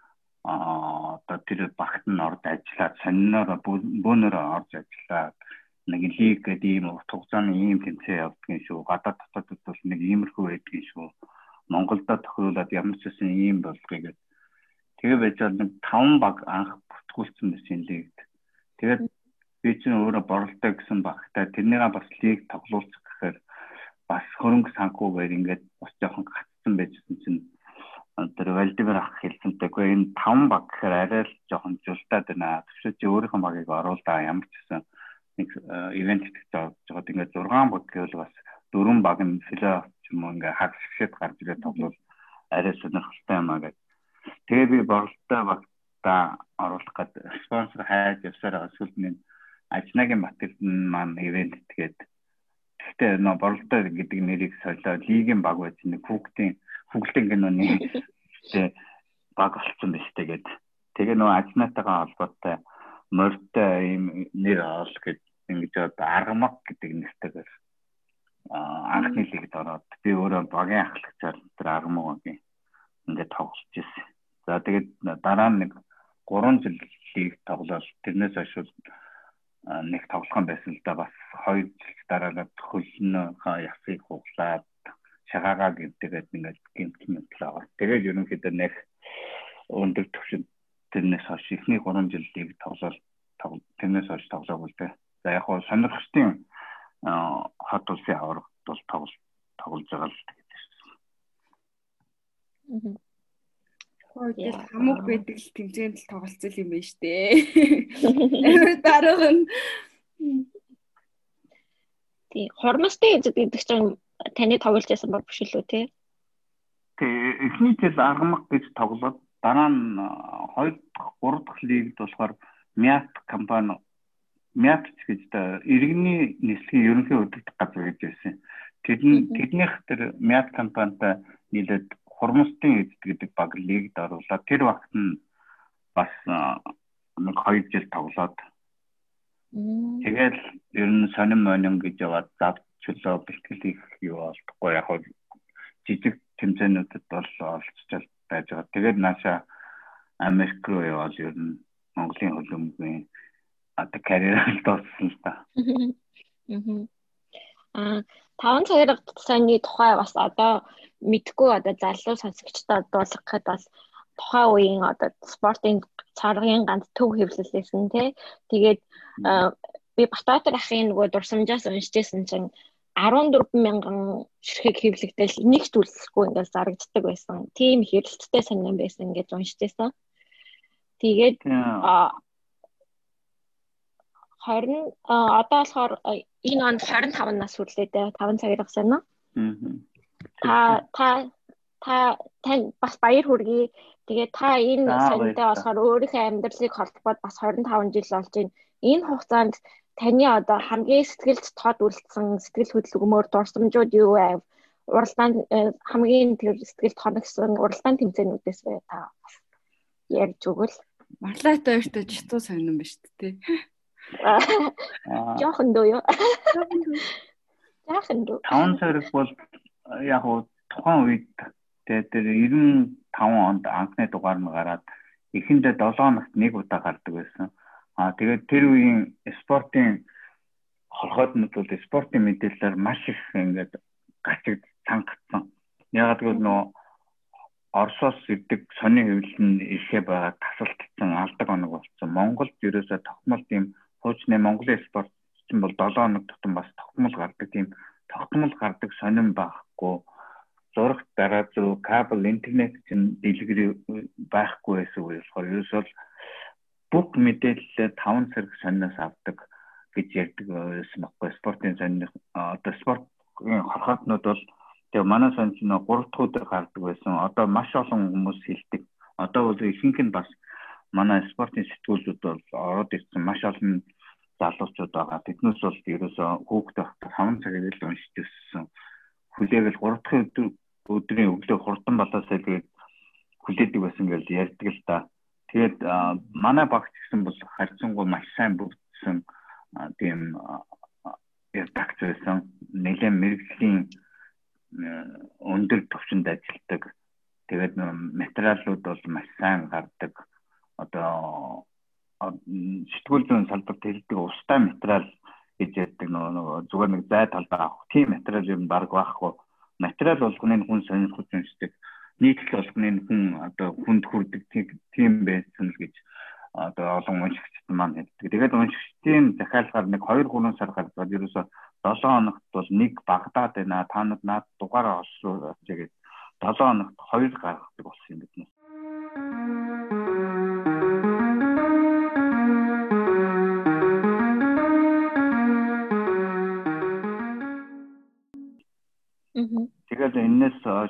одоо тэр багт нь орж ажиллаад сониноор бөөнөр орж ажиллаад нэг лиг гэдэг ийм урт хугацааны ийм тэмцээн явуулдаг шүү. Гадаад дотоодд бол нэг иймэрхүү байдаг шүү. Монголдо тохируулаад ямар ч үсэн ийм болгоё гэдэг. Тэгээ байж нэг таван баг анх бүртгүүлсэн байсан лигт. Тэгээд би чинь өөрөө боролтой гэсэн багтай тэрнийгээ бас лиг тоглуулах гэхээр бас хөрөнгө санхүүгээр ингээд бас жоохон гацсан байжсэн чинь тэр Владимир ах хэлсэнтэйгүй энэ таван баг гэхээр арай л жоохон жултаад байна. Тэгвэл чи өөрийнхөө багийг оруулаа ямар ч гэсэн нэг ивент хийж байгаа. Ингээд зургаан баг гэвэл бас дөрвөн баг нь филэ ч юм уу ингээд хагшигшээд гарч ирээд тоглол арай сонирхолтой юм аа гэж. Тэгээ би борлолтой багтаа оруулах гэдэг спонсор хайж явсаар байгаа сүлд нь Ажнагийн Батэрдэн маань ивент тэгээд гэхдээ нөө борлолтой гэдэг нэрийг солио лигийн баг байж нэг хүүхдийн хүүхдийн киноны баг болсон байж тэгээд тэгээ нөө Ажнатайгаа холбоотой морьтой ийм нэр оол гэж ингэж аргамаг гэдэг нэртэйгээр анхны лигт ороод би өөрөө багийн ахлагчаар тэр аргамагийн ингээд тоглож ирсэн. За тэгээд дараа нь нэг гурван жил лиг тоглоод тэрнээс хойш нэг тоглоом байсан л да бас хоёр жил дараагаад хөлнөө ясыг хуглаад шагаагаа гэмтээд ингээд гэмтэн өглөө. Тэгээд ерөнхийдөө нэг өндөр түвшинд тэрнээс хойш ихний гурван жил лиг тоглоод тэрнээс хойш тоглоог үлдээ. За яг хоо сонирхолтой хот улсын аваргад бол тоглож тоглож байгаа л тэгээд Мгм. Хойд Яа. хамаг байдаг л тэмцээнд л тоглолцол юм байна штэ. Дараа нь Тий. Хормостой эзэд гэдэг чинь таны тоглож байсан баг биш үү те? Тэгээ эхний жил аргамаг гэж тоглоод дараа нь хоёр дахь гурав дахь лигд болохоор Мят компани Мят гэж та иргэний нислэгийн ерөнхий удирдах газар гэж байсан. Тэдний тэднийх тэр Мят компанитай нийлээд хормостын эзэд гэдэг баг лигд оруулаад тэр багт нь бас нэг хоёр жил тоглоод Мм. тэгэл ер нь сонин монин гэж яваад зав чөлөө бэлтгэл их юу болтгоо яг хөө жижиг тэмцээнүүдэд бол олцчил байж байгаа. Тэгээд нааша Америк руу яваад ер нь Монголын хөлбөмбөгийн одоо карьераа дууссан л та. Мгм. Аа, таван цагаар саяны тухай бас одоо мэдгүй одоо залуу сонсогчдод дуулгахад бол тухайн үеийн одоо спортын царгын ганц төв хэвлэлсэн тий. Тэгээд би Батбаатар ахын нөгөө дурсамжаас уншижсэн чинь арван дөрвөн мянган ширхэг хэвлэгдэл нэг төлсөхгүй ингээл зарагддаг байсан. Тийм хэрэлттэй санаан байсан гэж уншижсэн. Тэгээд аа харин одоо болохоор энэ онд двадцать пять нас хүрлээ дээ. таван цагаар сайн уу? Та та та тань бас баяр хүргэе. Тэгээд та энэ сонирхолтой болохоор өөрийнхөө амьдралыг холбоод бас двадцать пять жил болж байна. Энэ хугацаанд таны одоо хамгийн сэтгэлд тод үлдсэн сэтгэл хөдлөмөр дурсамжууд юу вэ? Уралдаан хамгийн тэр сэтгэлд хоногсон уралдаан тэмцээнүүдээс бай та ярьж өгвөл. Марлаатай өөртөө житүү сонирн ба шүү дээ. Жохон дөө юу? Жохон дөө. таван цагт бол яг уу тухайн үед тэр девяносто пять онд анхны дугаар нь гараад эхэндээ seven хоногт нэг удаа гардаг байсан. Аа тэгээд тэр үеийн спортын хорхооднууд бол спортын мэдээлэлээр маш их ингээд гацыг цангацсан. Яг гэвэл нөө Оросоос ирдэг сони хэвлэл нь ихэ байгаа тасалдсан алдаг оног болсон. Монголд ерөөсө тогтмол тийм хуучны Монголын спорт чинь бол seven хоног тутам бас тогтмол гардаг тийм тогтмол гардаг сонин байхгүй. Зурагт дараа зөв кабел интернет чинь дэлгэр байхгүй байсан үе болохоор ерөөсөө бүх мэдээлэл таван зэрэг сониноос авдаг гэж ярьдаг байсан байхгүй. Спортын сонин одоо спортын хорхоотнууд бол тэгээ манай сонин чинь гурав дахь өдөр гардаг байсан. Одоо маш олон хүмүүс хэлдэг. Одоо бол ихэнх нь бас манай спортын сэтгүүлүүд бол ороод ирсэн маш олон залуучууд байгаа. Тэднээс бол ерөөсөө хүүхдээ багтаа таван цагаар л уншиж өссөн. Хүлээгээл гурав дахь өдөр өдрийн өглөө хурдан болоосаа тэгээд хүлээдэг байсан гэж ярьдаг л та. Тэгээд манай багт гэсэн бол харьцангуй маш сайн бүгдсэн тийм редакц байсан. Нэлээд мэрэгжлийн өндөр түвшинд ажилладаг. Тэгээд материалууд бол маш сайн гардаг. Одоо сэтгүүл зүйн салбарт хэлдэг устдаа материал гэж ярьдаг нөгөө зүгээр нэг зай талбай авах тийм материал юм баг байхгүй. Материал болгоны хүн сонирхож уншдаг. Нийтлэл болгоны хүн одоо хүнд хүрдэг тийм байсан л гэж одоо олон уншигчид маань хэлдэг. Тэгээд уншигчдын захиалгаар нэг two three сар гаргаад ерөөсө seven хоногт бол нэг Багдад байна. Та нар наад дугаараа олсоо тэгээд seven хоногт two гаргадаг болсон юм бид.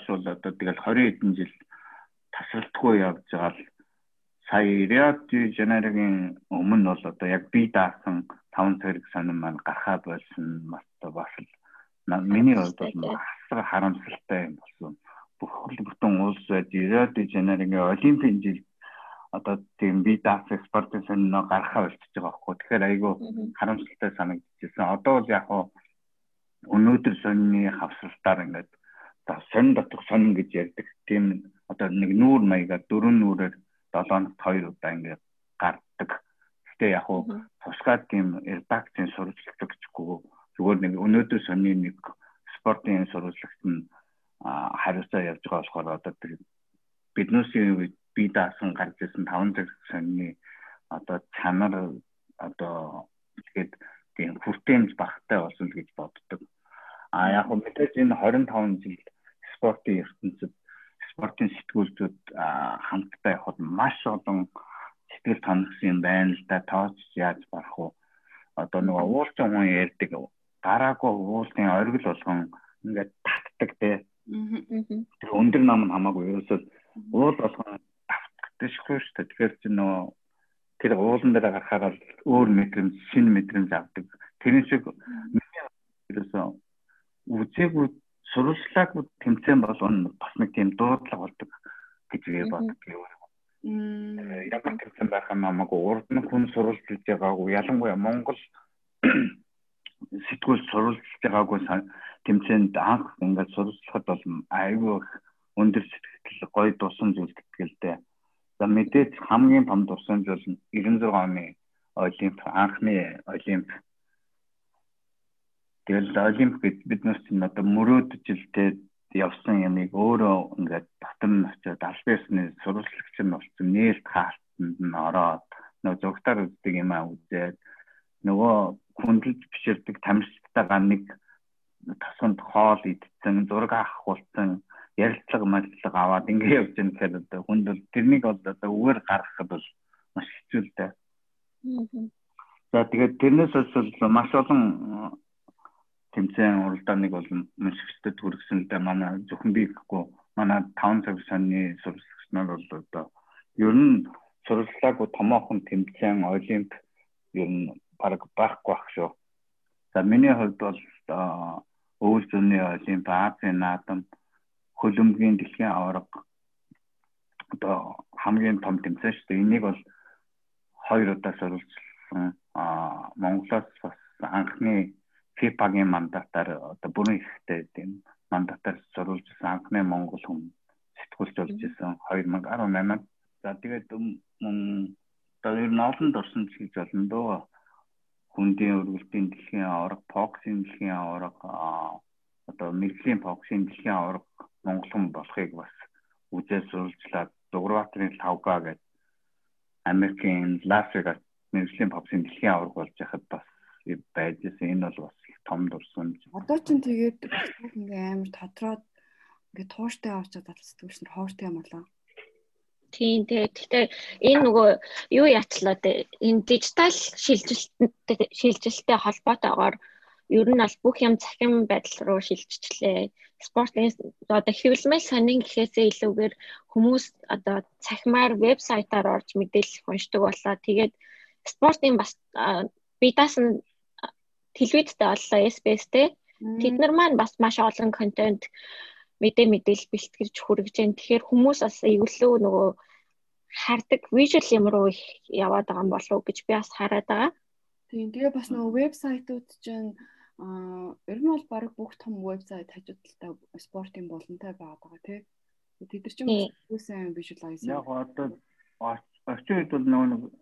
хойш бол одоо тэгэл двадцать хэдэн жил тасралтгүй явж байгаа л сая Рио де Жанейрогийн өмнө бол одоо яг би даасан таван цэрэг сонин маань гарахаа болсон бас бас л миний хувьд бол асар харамсалтай юм болсон. Бүх бүтэн улс Рио де Жанейрогийн олимпийн жил одоо тийм би даасан спортын сонин гарахаа болчихж байгаа байхгүй. Тэгэхээр айгүй харамсалтай санагдчихсан. Одоо бол яг хоо өнөөдөр сонины хавсралтаар ингээд за сонин дотор сонин гэж ярьдаг. Тийм одоо нэг нүүр маягаар дөрвөн нүрээр долооногт хоёр удаа ингээд гардаг. Гэтэ яг хуу тусгаад тийм редакцийн сурвалжлагч гэхгүй зүгээр нэг өнөөдөр сонины нэг спортын сурвалжлагч нь хариуцаа явж байгаа болохоор одоо биднээсийн үед би даасан гарч ирсэн таван зэрэг сонины одоо чанар одоо тэгээд тийм хүртээмж багтай болсон гэж боддог. А яг хөө мэдээж энэ двадцать таван жил спортын ертөнцид спортын сэтгүүлчүүд хамтдаа явахад маш олон сэтгэл ханагсан байна л да. Тооч яаж барах вэ? Одоо нөгөө уулчин хүн ярьдаг гараагүй уулын оргил болгон ингээд татдаг те. Тэр өндөр нам нь хамаагүй ерөөсөө уул болгон татдаггүй шүү дээ. Тэгэхээр чи нөгөө тэр уулан дээр гарахаар өөр мэдрэмж, шинэ мэдрэмж авдаг. Тэрний шиг ерөөсөө үзээгүй сурвалжлаагүй тэмцээн болгоно бас нэг тийм дуудлага болдог гэж би боддог. Мм ямар тэмцээн байх юм хамаагүй урд нь хүн сурвалжилж байгаагүй ялангуяа Монгол сэтгүүл сурвалжилж байгаагүй тэмцээнд анх ингээд сурвалжлахад бол айгүй өндөр сэтгэл гоё дусан зүйл тэтгэлтэй. За мэдээж хамгийн том дусан зүйл девяносто шесть оны олимп анхны олимп. Тэгэл олимп гэж биднээс чинь одоо мөрөөджилтэй явсан юмыг өөрөө ингээд дотор нь очиод албаасны сурвалжлагч нь болсон нээлт хаалтанд нь ороод нөгөө зургатаар үздэг юм аа үзээд нөгөө хүндэлж биширдэг тамирчдтайгаа нэг тасганд хоол идсэн зураг авахулсан ярилцлага мэдлэг аваад ингээд явж байгаа гэхээр одоо хүнд бол тэрнийг бол одоо үгээр гаргахад бол маш хэцүү л дээ. За тэгээд тэрнээс бол маш олон тэмцээн уралдааныг бол мөсгчдөд хүргэсэн л дээ. Манай зөвхөн би гэхгүй манай таван цагийн сонины сурвалжлагч нар бол одоо ер нь сурвалжлаагүй томоохон тэмцээн олимп ер нь баг байхгүй байх шүү. За миний хувьд бол өвөл зөний олимп, Азийн наадам, хөлбөмбөгийн дэлхийн аварга одоо хамгийн том тэмцээн шүү дээ. Энийг бол хоёр удаа сурвалжлсан. Аа Монголоос бас анхны фифагийн мандатаар одоо бүрэн ихтэй тийм мандатаар сурвалжсан анхны монгол хүн сэтгүүлч болж исэн две тысячи десять. За тэгээд мөн одоо ер нь олонд орсон гэж болно дөө. Хүндийн өргөлтийн дэлхийн аварга, боксийн дэлхийн аварга, одоо мэргэжлийн боксийн дэлхийн аварга монгол хүн болохыг бас үзэл сурвалжлаад Дугуйбаатарын five K гэдэг Америкийн Лас Вегас мэргэжлийн боксийн дэлхийн аварга болж яхад бас байж исэн. Энэ бол бас их том дурсан. Одоо ч тэгээд ингээм амар тодроод ингээд тууштай авчаад таталцдаг нар хоортой юм болоо. Тийм тэгээд энэ нөгөө юу яачлаа те энэ дижитал шилжилттэй шилжилттэй холбоотойгоор ер нь бол бүх юм цахим байдал руу шилжчихлээ. Спортын одоо хэвлэмэл сонин гэхээсээ илүүгээр хүмүүс одоо цахимаар вебсайтаар орж мэдээлэл уншдаг боллоо. Тэгээд спортын бас би даасан телевизтэй боллоо эс би эс-тэй. Тэд нар маань бас маш олон контент мэдээ мэдээлэл бэлтгэж хүргэж байна. Тэгэхээр хүмүүс бас эвлүү нөгөө хардаг visual юм руу их яваад байгаа юм болов уу гэж би бас хараад байгаа. Тийм тэгээ бас нөгөө вебсайтууд чинь аа ер нь бол баг бүх том вебсайт хажуудалтай спортын болонтой байгаа тий. Тэд нар чинь үсэн visualize. Яг одоо орчин үед бол нөгөө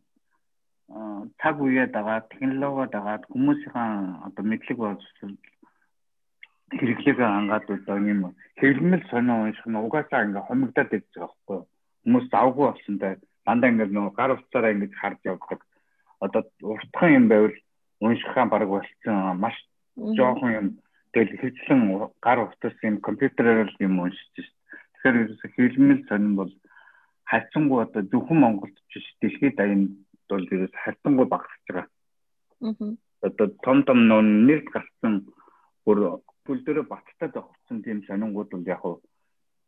цаг үеэд байгаа технологиод байгаа хүмүүсийн одоо мэдлэг боловсрол хэрэглээгээ хангаад одоо юм хэвлэмэл сонио унших нь угаасаа ингээ хомигдоод байж байгаа байхгүй юу? Хүмүүс завгүй болсонтой дандаа ингээ нөгөө гар утсаараа ингээ харж явдаг. Одоо уртхан юм байвал уншихаа баг болцсон маш жоохон юм тэгэл хэвчлэн гар утас юм компьютерээр л юм уншиж шээ. Тэгэхээр ерөөсө хэвлэмэл сонин бол хайцсангүй одоо зөвхөн Монголд биш дэлхийд даянд бол ерөөсө хайцсангүй багасж байгаа. Аа. Одоо том том нэр гарсан бүр бүл дөрө баттад авсан тийм сонингууд бол яг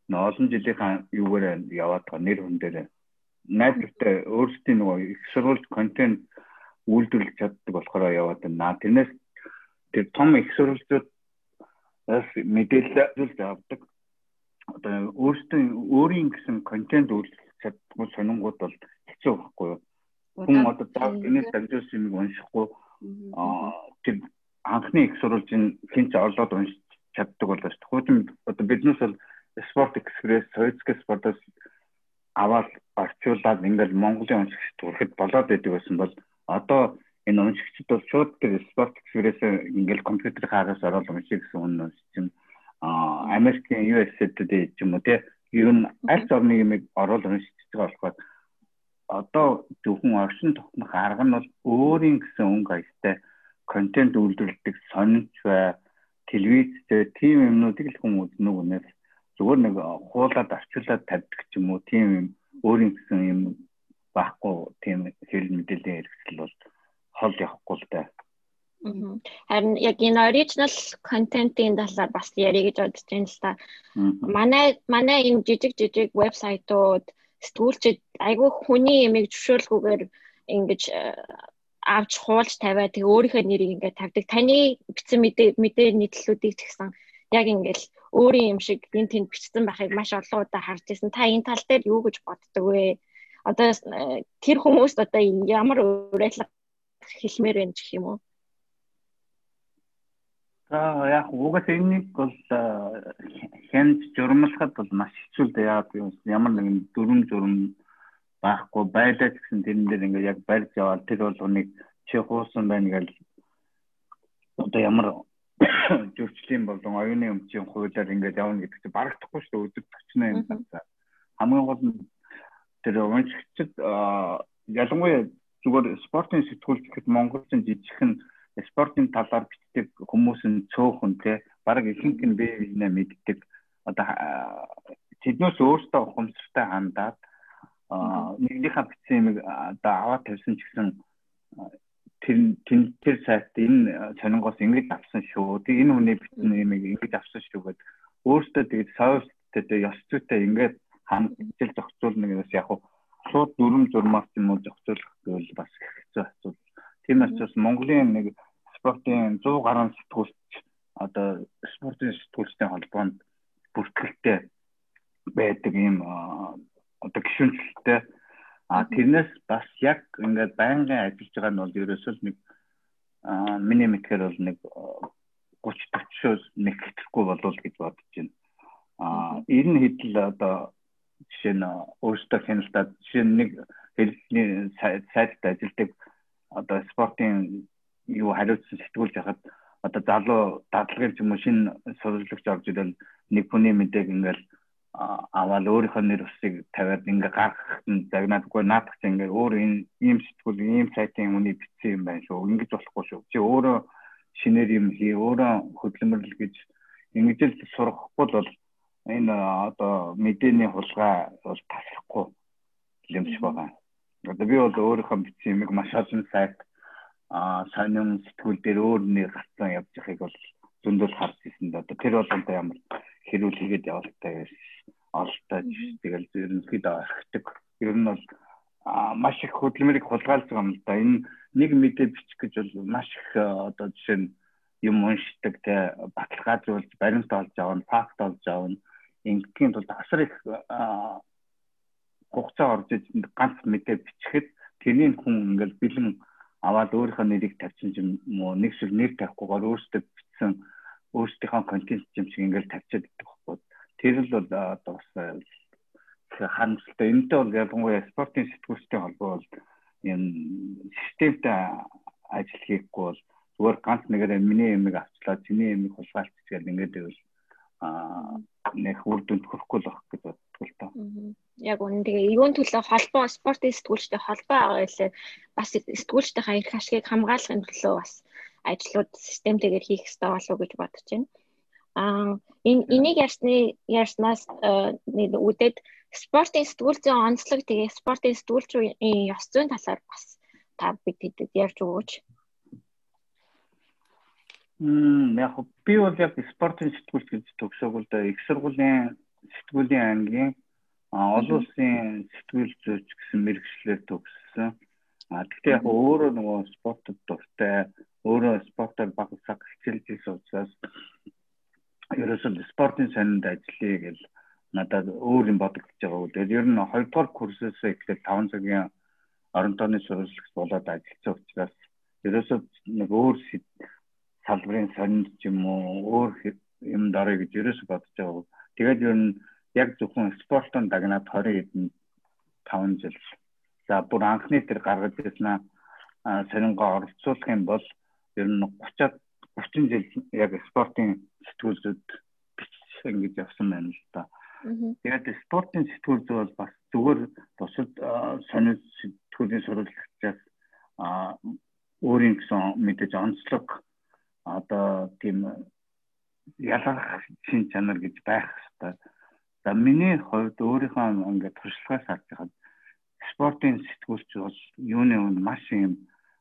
олон жилийн юугаар яваад байгаа нэр хүн дээр найдвартай өөрсдийн нөгөө их сурвалж контент үйлдвэрлэж чаддаг болохоор яваад байна. Тэрнээс тэр том их сурвалжууд мэдээлэл зүйлж авдаг. Одоо өөрсдийн өөрийн гэсэн контент үйлдвэрлэж чаддгүй сонингууд бол хэцүү байхгүй юу? Хүн одоо энэс дамжуулсан юм уншихгүй аа тэр анхны их сурвалжийн хинч орлоод уншиж чаддаг болоо шүү. Хуучин одоо биднээс бол Sport Express, Соёцкий спортоос аваад орчуулаад ингээл Монголын уншигчд хүрэхэд болоод байдаг байсан бол одоо энэ уншигчд бол шууд тэр Sport Express ингээл компьютерийн хараас ороод унших гэсэн үнэн чинь аа Америкийн ю эс эй-д ч юм уу те ер нь аль орны юмыг ороод уншиж байгаа болохоор одоо зөвхөн оршин тогтнох арга нь бол өөрийн гэсэн өнгө аястай контент үйлдвэрлэдэг сонинч бай, телевизтэй тийм юмнуудыг л хүн үзнэ үгнээс зүгээр нэг хуулаад арчуулаад тавьдаг ч юм уу тийм юм өөрийн гэсэн юм байхгүй тийм хэл мэдээллийн хэрэгсэл бол хол явахгүй л дээ. Харин яг энэ original content-ийн талаар бас ярих гэж бодож байна л та. Манай манай энэ жижиг жижиг вебсайтууд сэтгүүлчид айгүй хүний ямиг зөвшөөрлгүйгээр ингэж авч хуулж тавиад тэгээ өөрийнхөө нэрийг ингээд тавьдаг. Таны бичсэн мэдээ мэдээ нийтлэлүүдийг ч гэсэн яг ингээл өөрийн юм шиг энэ тэнд бичсэн байхыг маш олон удаа харж ирсэн. Та энэ тал дээр юу гэж боддог вэ? Одоо тэр хүмүүст одоо ямар уриалга хэлмээр байна гэх юм уу? За яг угаас энэнийг бол хянж журмалахад бол маш хэцүү дээ. Яг ямар нэгэн дүрм журм байхгүй байлаа гэсэн тэрэн дээр ингээд яг барьж яваад тэр болгоныг чи хуусан байна гэж одоо ямар зөрчлийн болон оюуны өмчийн хуулиар ингээд явна гэдэг чинь барагдахгүй шүү дээ. Өдөр төчнөө юм байна. Хамгийн гол нь тэр уншигчид ялангуяа зүгээр спортын сэтгүүлч гэхэд монголчин жижигхэн спортын талаар бичдэг хүмүүс нь цөөхөн те бараг ихэнх нь бие биенээ мэддэг. Одоо тэднээс өөртөө ухамсартай хандаад нэгнийхээ бичсэн юмыг одоо аваад тавьсан ч гэсэн тэр тэр сайт энэ сонингоос ингэж авсан шүү. Тэг энэ хүний бичсэн юмыг ингэж авсан шүү гэд өөртөө тэгээд соёлтой ёс зүйтэй ингэж хандчил зохицуулна гэсэн яг шууд дүрм журмаар ч юм уу зохицуулах гэвэл бас хэцүү асуудал. Тийм учраас Монголын нэг спортын сто гаруй сэтгүүлч одоо спортын сэтгүүлчтэй холбоонд бүртгэлтэй байдаг юм одоо гишүүнчлэлтэй а тэрнээс бас яг ингээд байнгын ажиллаж байгаа нь бол ерөөсөө нэг миний мэдхээр бол нэг гуйч төрчөөс нэг хэвгүй болов гэж бодож байна. А энэ хэдэл одоо жишээ нь өөрсдөө хяналтад жишээ нь нэг хэлний сайтад ажилладаг одоо спортын юу хариуцсан сэтгүүлж хахад одоо залуу дадлагын ч юм уу шинэ сурвалжлагч орж ирэл нэг хүний мэдээг ингээл аваад өөрийнхөө нэр усыг тавиад ингээ гаргах нь загнаадгүй наадах чинь ингээ өөр энэ ийм сэтгүүл ийм сайтын хүний бичсэн юм байна шүү. Ингэж болохгүй шүү. Чи өөрөө шинээр юм хий, өөрөө хөдөлмөрлөл гэж ингэж л сурахгүй бол энэ одоо мэдээний хулгай бол тасрахгүй юм шиг байна. Одоо би бол өөрийнхөө бичсэн юмыг маш олон сайт а сонин сэтгүүл дээр өөр нэр гарсан явж байгааг бол зөндөл харж ирсэн. Одоо тэр болгонтой ямар хэрүүл хийгээд явалтай олтой тэгэл ерөнхийдөө орхидог. Ер нь бол маш их хөдөлмөрийг хулгайлж байгаа юм л да. Энэ нэг мэдээ бичих гэж бол маш их одоо жишээ нь юм уншдаг те баталгаажуулж баримт олж авна, факт олж авна. Ингийн тулд асар их хугацаа орж иж ганц мэдээ бичихэд тэрний хүн ингээл бэлэн аваад өөрийнхөө нэрийг тавьчих юм уу нэг шиг нэр тавихгүйгээр өөртөө бичсэн өөрсдийнхөө контент юм шиг ингээл тавьчихад идэх байхгүй. Тэр л бол одоо бас харамсалтай. Энэтэй бол ялангуяа спортын сэтгүүлчтэй холбоо бол юм системтэй ажил хийхгүй бол зүгээр ганц нэгээр миний юмыг авчлаа, чиний юмыг хулгайлчих гэдэг ингээд байвал аа нэг үр дүнд хүрэхгүй л байх гэж боддог л тоо. Яг үнэн тэгээ юун төлөө холбоо спортын сэтгүүлчтэй холбоо байгаа байлаа. Бас сэтгүүлчтэй эрх ашгийг хамгаалахын төлөө бас ажлууд системтэйгээр хийх хэрэгтэй болов уу гэж бодож байна. Аа энэ энийг ярьсны ярьснаас нэг үдэд спортын сэтгүүлчийн онцлог тэгээ спортын сэтгүүлчийн ёс зүйн талаар бас та бидэд ярьж өгөөч. Мм яг би бол яг спортын сэтгүүлч гэж төгсөөг л да их сургуулийн сэтгүүлийн ангийн олон улсын сэтгүүл зүйч гэсэн мэргэжлээр төгссөн. А гэхдээ яг өөрөө нөгөө спортод дуртай, өөрөө спортоор бага цаг хичээлж ирсэн учраас ерөөсөө спортын сонинд ажиллая гэж надад өөр юм бодогдож байгаа. Тэгээд ер нь хоёрдугаар курсээс эхлээд таван цагийн орон тооны сурвалжлагч болоод ажилласан учраас ерөөсөө нэг өөр салбарын сонинд ч юм уу өөр юмд орё гэж ерөөсөө бодож байгаа. Тэгээд ер нь яг зөвхөн спортын дагнаад хорин хэдэн таван жил. За бүр анхны тэр гаргаж ирсэн сонингоо оролцуулах юм бол ер нь гуцаад гучин жил яг спортын сэтгүүлзүүд бичсэн гэж явсан байна л да. Тэгээд спортын сэтгүүл зүй бол бас зүгээр бусад сонир сэтгүүлийн сурвалжлагчаас өөрийн гэсэн мэдээж онцлог одоо тийм ялгарх шин чанар гэж байх хэрэгтэй. За миний хувьд өөрийнхөө ингээд туршлагаас харж байхад спортын сэтгүүлч бол юуны өмнө маш юм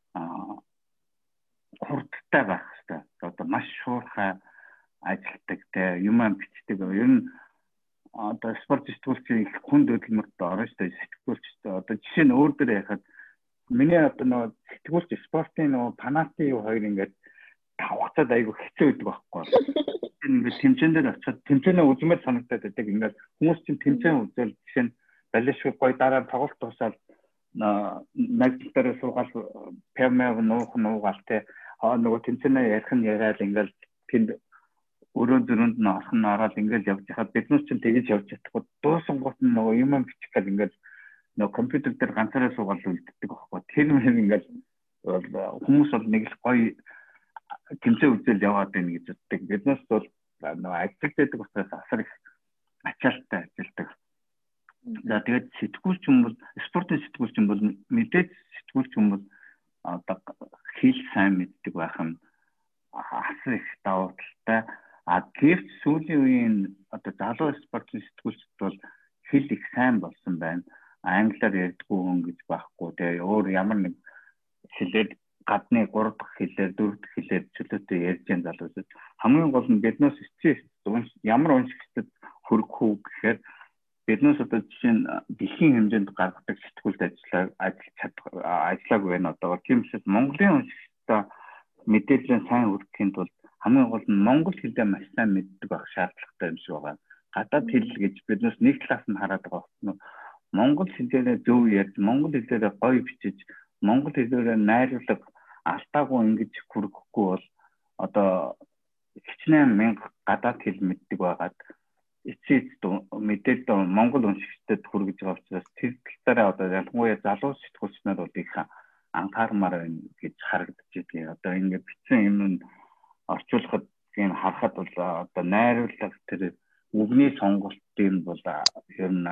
хурдтай байх хэрэгтэй. Одоо маш шуурхай ажилтдаг те юм бичдэг. Ер нь одоо спорт сэтгүүлч их хүнд хөдөлмөрт орно шүү дээ. Сэтгүүлч одоо жишээ нь өөр дээр яхад миний одоо нөгөө сэтгүүлч спортын нөгөө фанатын юу хоёр ингээд тавхацаад айгүй хэцүү байдаг байхгүй. Ингээд тэмцээн дээр очиод тэмцээнээ үзмээр санагдаад байдаг. Ингээд хүмүүс чинь тэмцээн үзэл жишээ нь балишгүй гой дараа тоглолт тусаад найзлаараа суугаал пэмэв нуух нуугаал те нөгөө тэмцээнээ ярих нь яриад ингээд тэнд өрөө дөрөнд нь орох нь ороод ингээд явж хаад биднээс чинь тэгэж явж чадахгүй дуусан гот нь нөгөө юм бичих гал ингээд нөгөө компьютер дээр ганцаараа суугаад үлддэг байхгүй. Тэр мөр ингээд хүмүүс бол нэг л гоё тэмцээн үзэл яваад байна гэж боддог. Биднээс бол нөгөө ажил гэдэг учраас асар их ачаалттай ажилдаг. За тэгээд сэтгүүлч юм бол спортын сэтгүүлч юм бол мэдээж сэтгүүлч юм бол одоо хэл сайн мэддэг байх нь асар их давуу талтай. А гэвч сүүлийн үеийн одоо залуу спортын сэтгүүлчд бол хэл их сайн болсон байна. Англиар ярьдаггүй хүн гэж байхгүй. Тэгээ өөр ямар нэг хэлээр гадны гурав дахь хэлээр дөрөв дахь хэлээр чөлөөтэй ярьж байгаа залуусууд хамгийн гол нь биднээс стресс ямар уншигчдад хүрэх үү гэхээр биднээс одоо жишээ нь дэлхийн хэмжээнд гаргадаг сэтгүүлд ажиллаа ажиллаж чадах ажиллаагүй байна одоо. Тийм учраас Монголын уншигчдаа мэдээлэл сайн хүргэхийн тулд хамгийн гол нь монгол хэлээ маш сайн мэддэг байх шаардлагатай юм шиг байна. Гадаад хэл гэж биднээс нэг талаас нь хараад байгаа. Монгол хэлээр зөв ярьж, монгол хэлээр гоё бичиж, монгол хэлээр найруулга алдаагүй ингэж хүргэхгүй бол одоо хичнээн мянга гадаад хэл мэддэг байгаад эцэст мэдээлэл монгол уншигчдад хүргэж байгаа учраас тэр талаараа одоо ялангуяа залуу сэтгүүлчнүүд бол их анхаармаар байна гэж харагдаж байна. Одоо ингэ бичсэн юм нь орчуулахад тийм харахад бол одоо найруулга тэр үгний сонголтын бол ер нь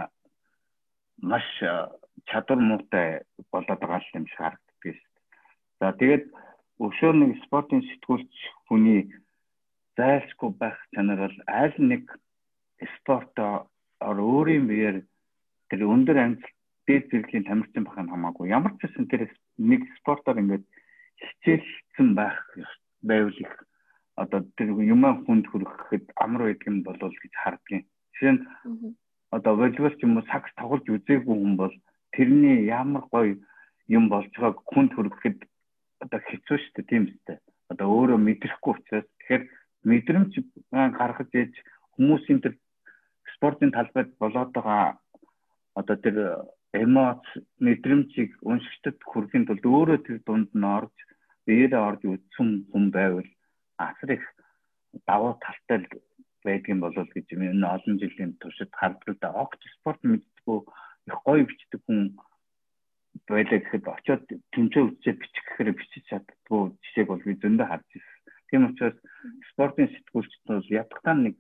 маш чадвар муутай болоод байгаа юм шиг харагддаг шүү дээ. За тэгээд өшөө нэг спортын сэтгүүлч хүний зайлшгүй байх чанар бол аль нэг спортоор өөрийн биеэр тэр өндөр амжилт дээд зэрэглэлийн тамирчин байх нь хамаагүй. Ямар ч гэсэн тэр нэг спортоор ингээд хичээлсэн байх байвал их одоо тэр юм хүнд хүрэхэд амар байдаг юм болов гэж хардгийн. Жишээ нь одоо волейбол ч юм уу сакс тоглож үзээгүй хүн бол тэрний ямар гоё юм болж байгааг хүнд хүрэхэд одоо хэцүү шүү дээ тийм үстэй. Одоо өөрөө мэдрэхгүй учраас тэгэхээр мэдрэмж гаргаж ээж хүмүүсийн тэр спортын талбайд болоод байгаа одоо тэр эмоц мэдрэмжийг уншигчдад хүргэхийн тулд өөрөө тэр дунд нь орж биеэрээ орж үзсэн хүн байвал асар их давуу талтай байдгийн болов гэж энэ олон жилийн туршид хардаг да. Огт спорт мэддэггүй их гоё бичдэг хүн байлаа гэхэд очиод тэмцээн үзчихэд бичих гэхээр бичиж чаддгүй жишээг бол би зөндөө харж ирсэн. Тийм учраас спортын сэтгүүлчд бол ятгахтаа нэг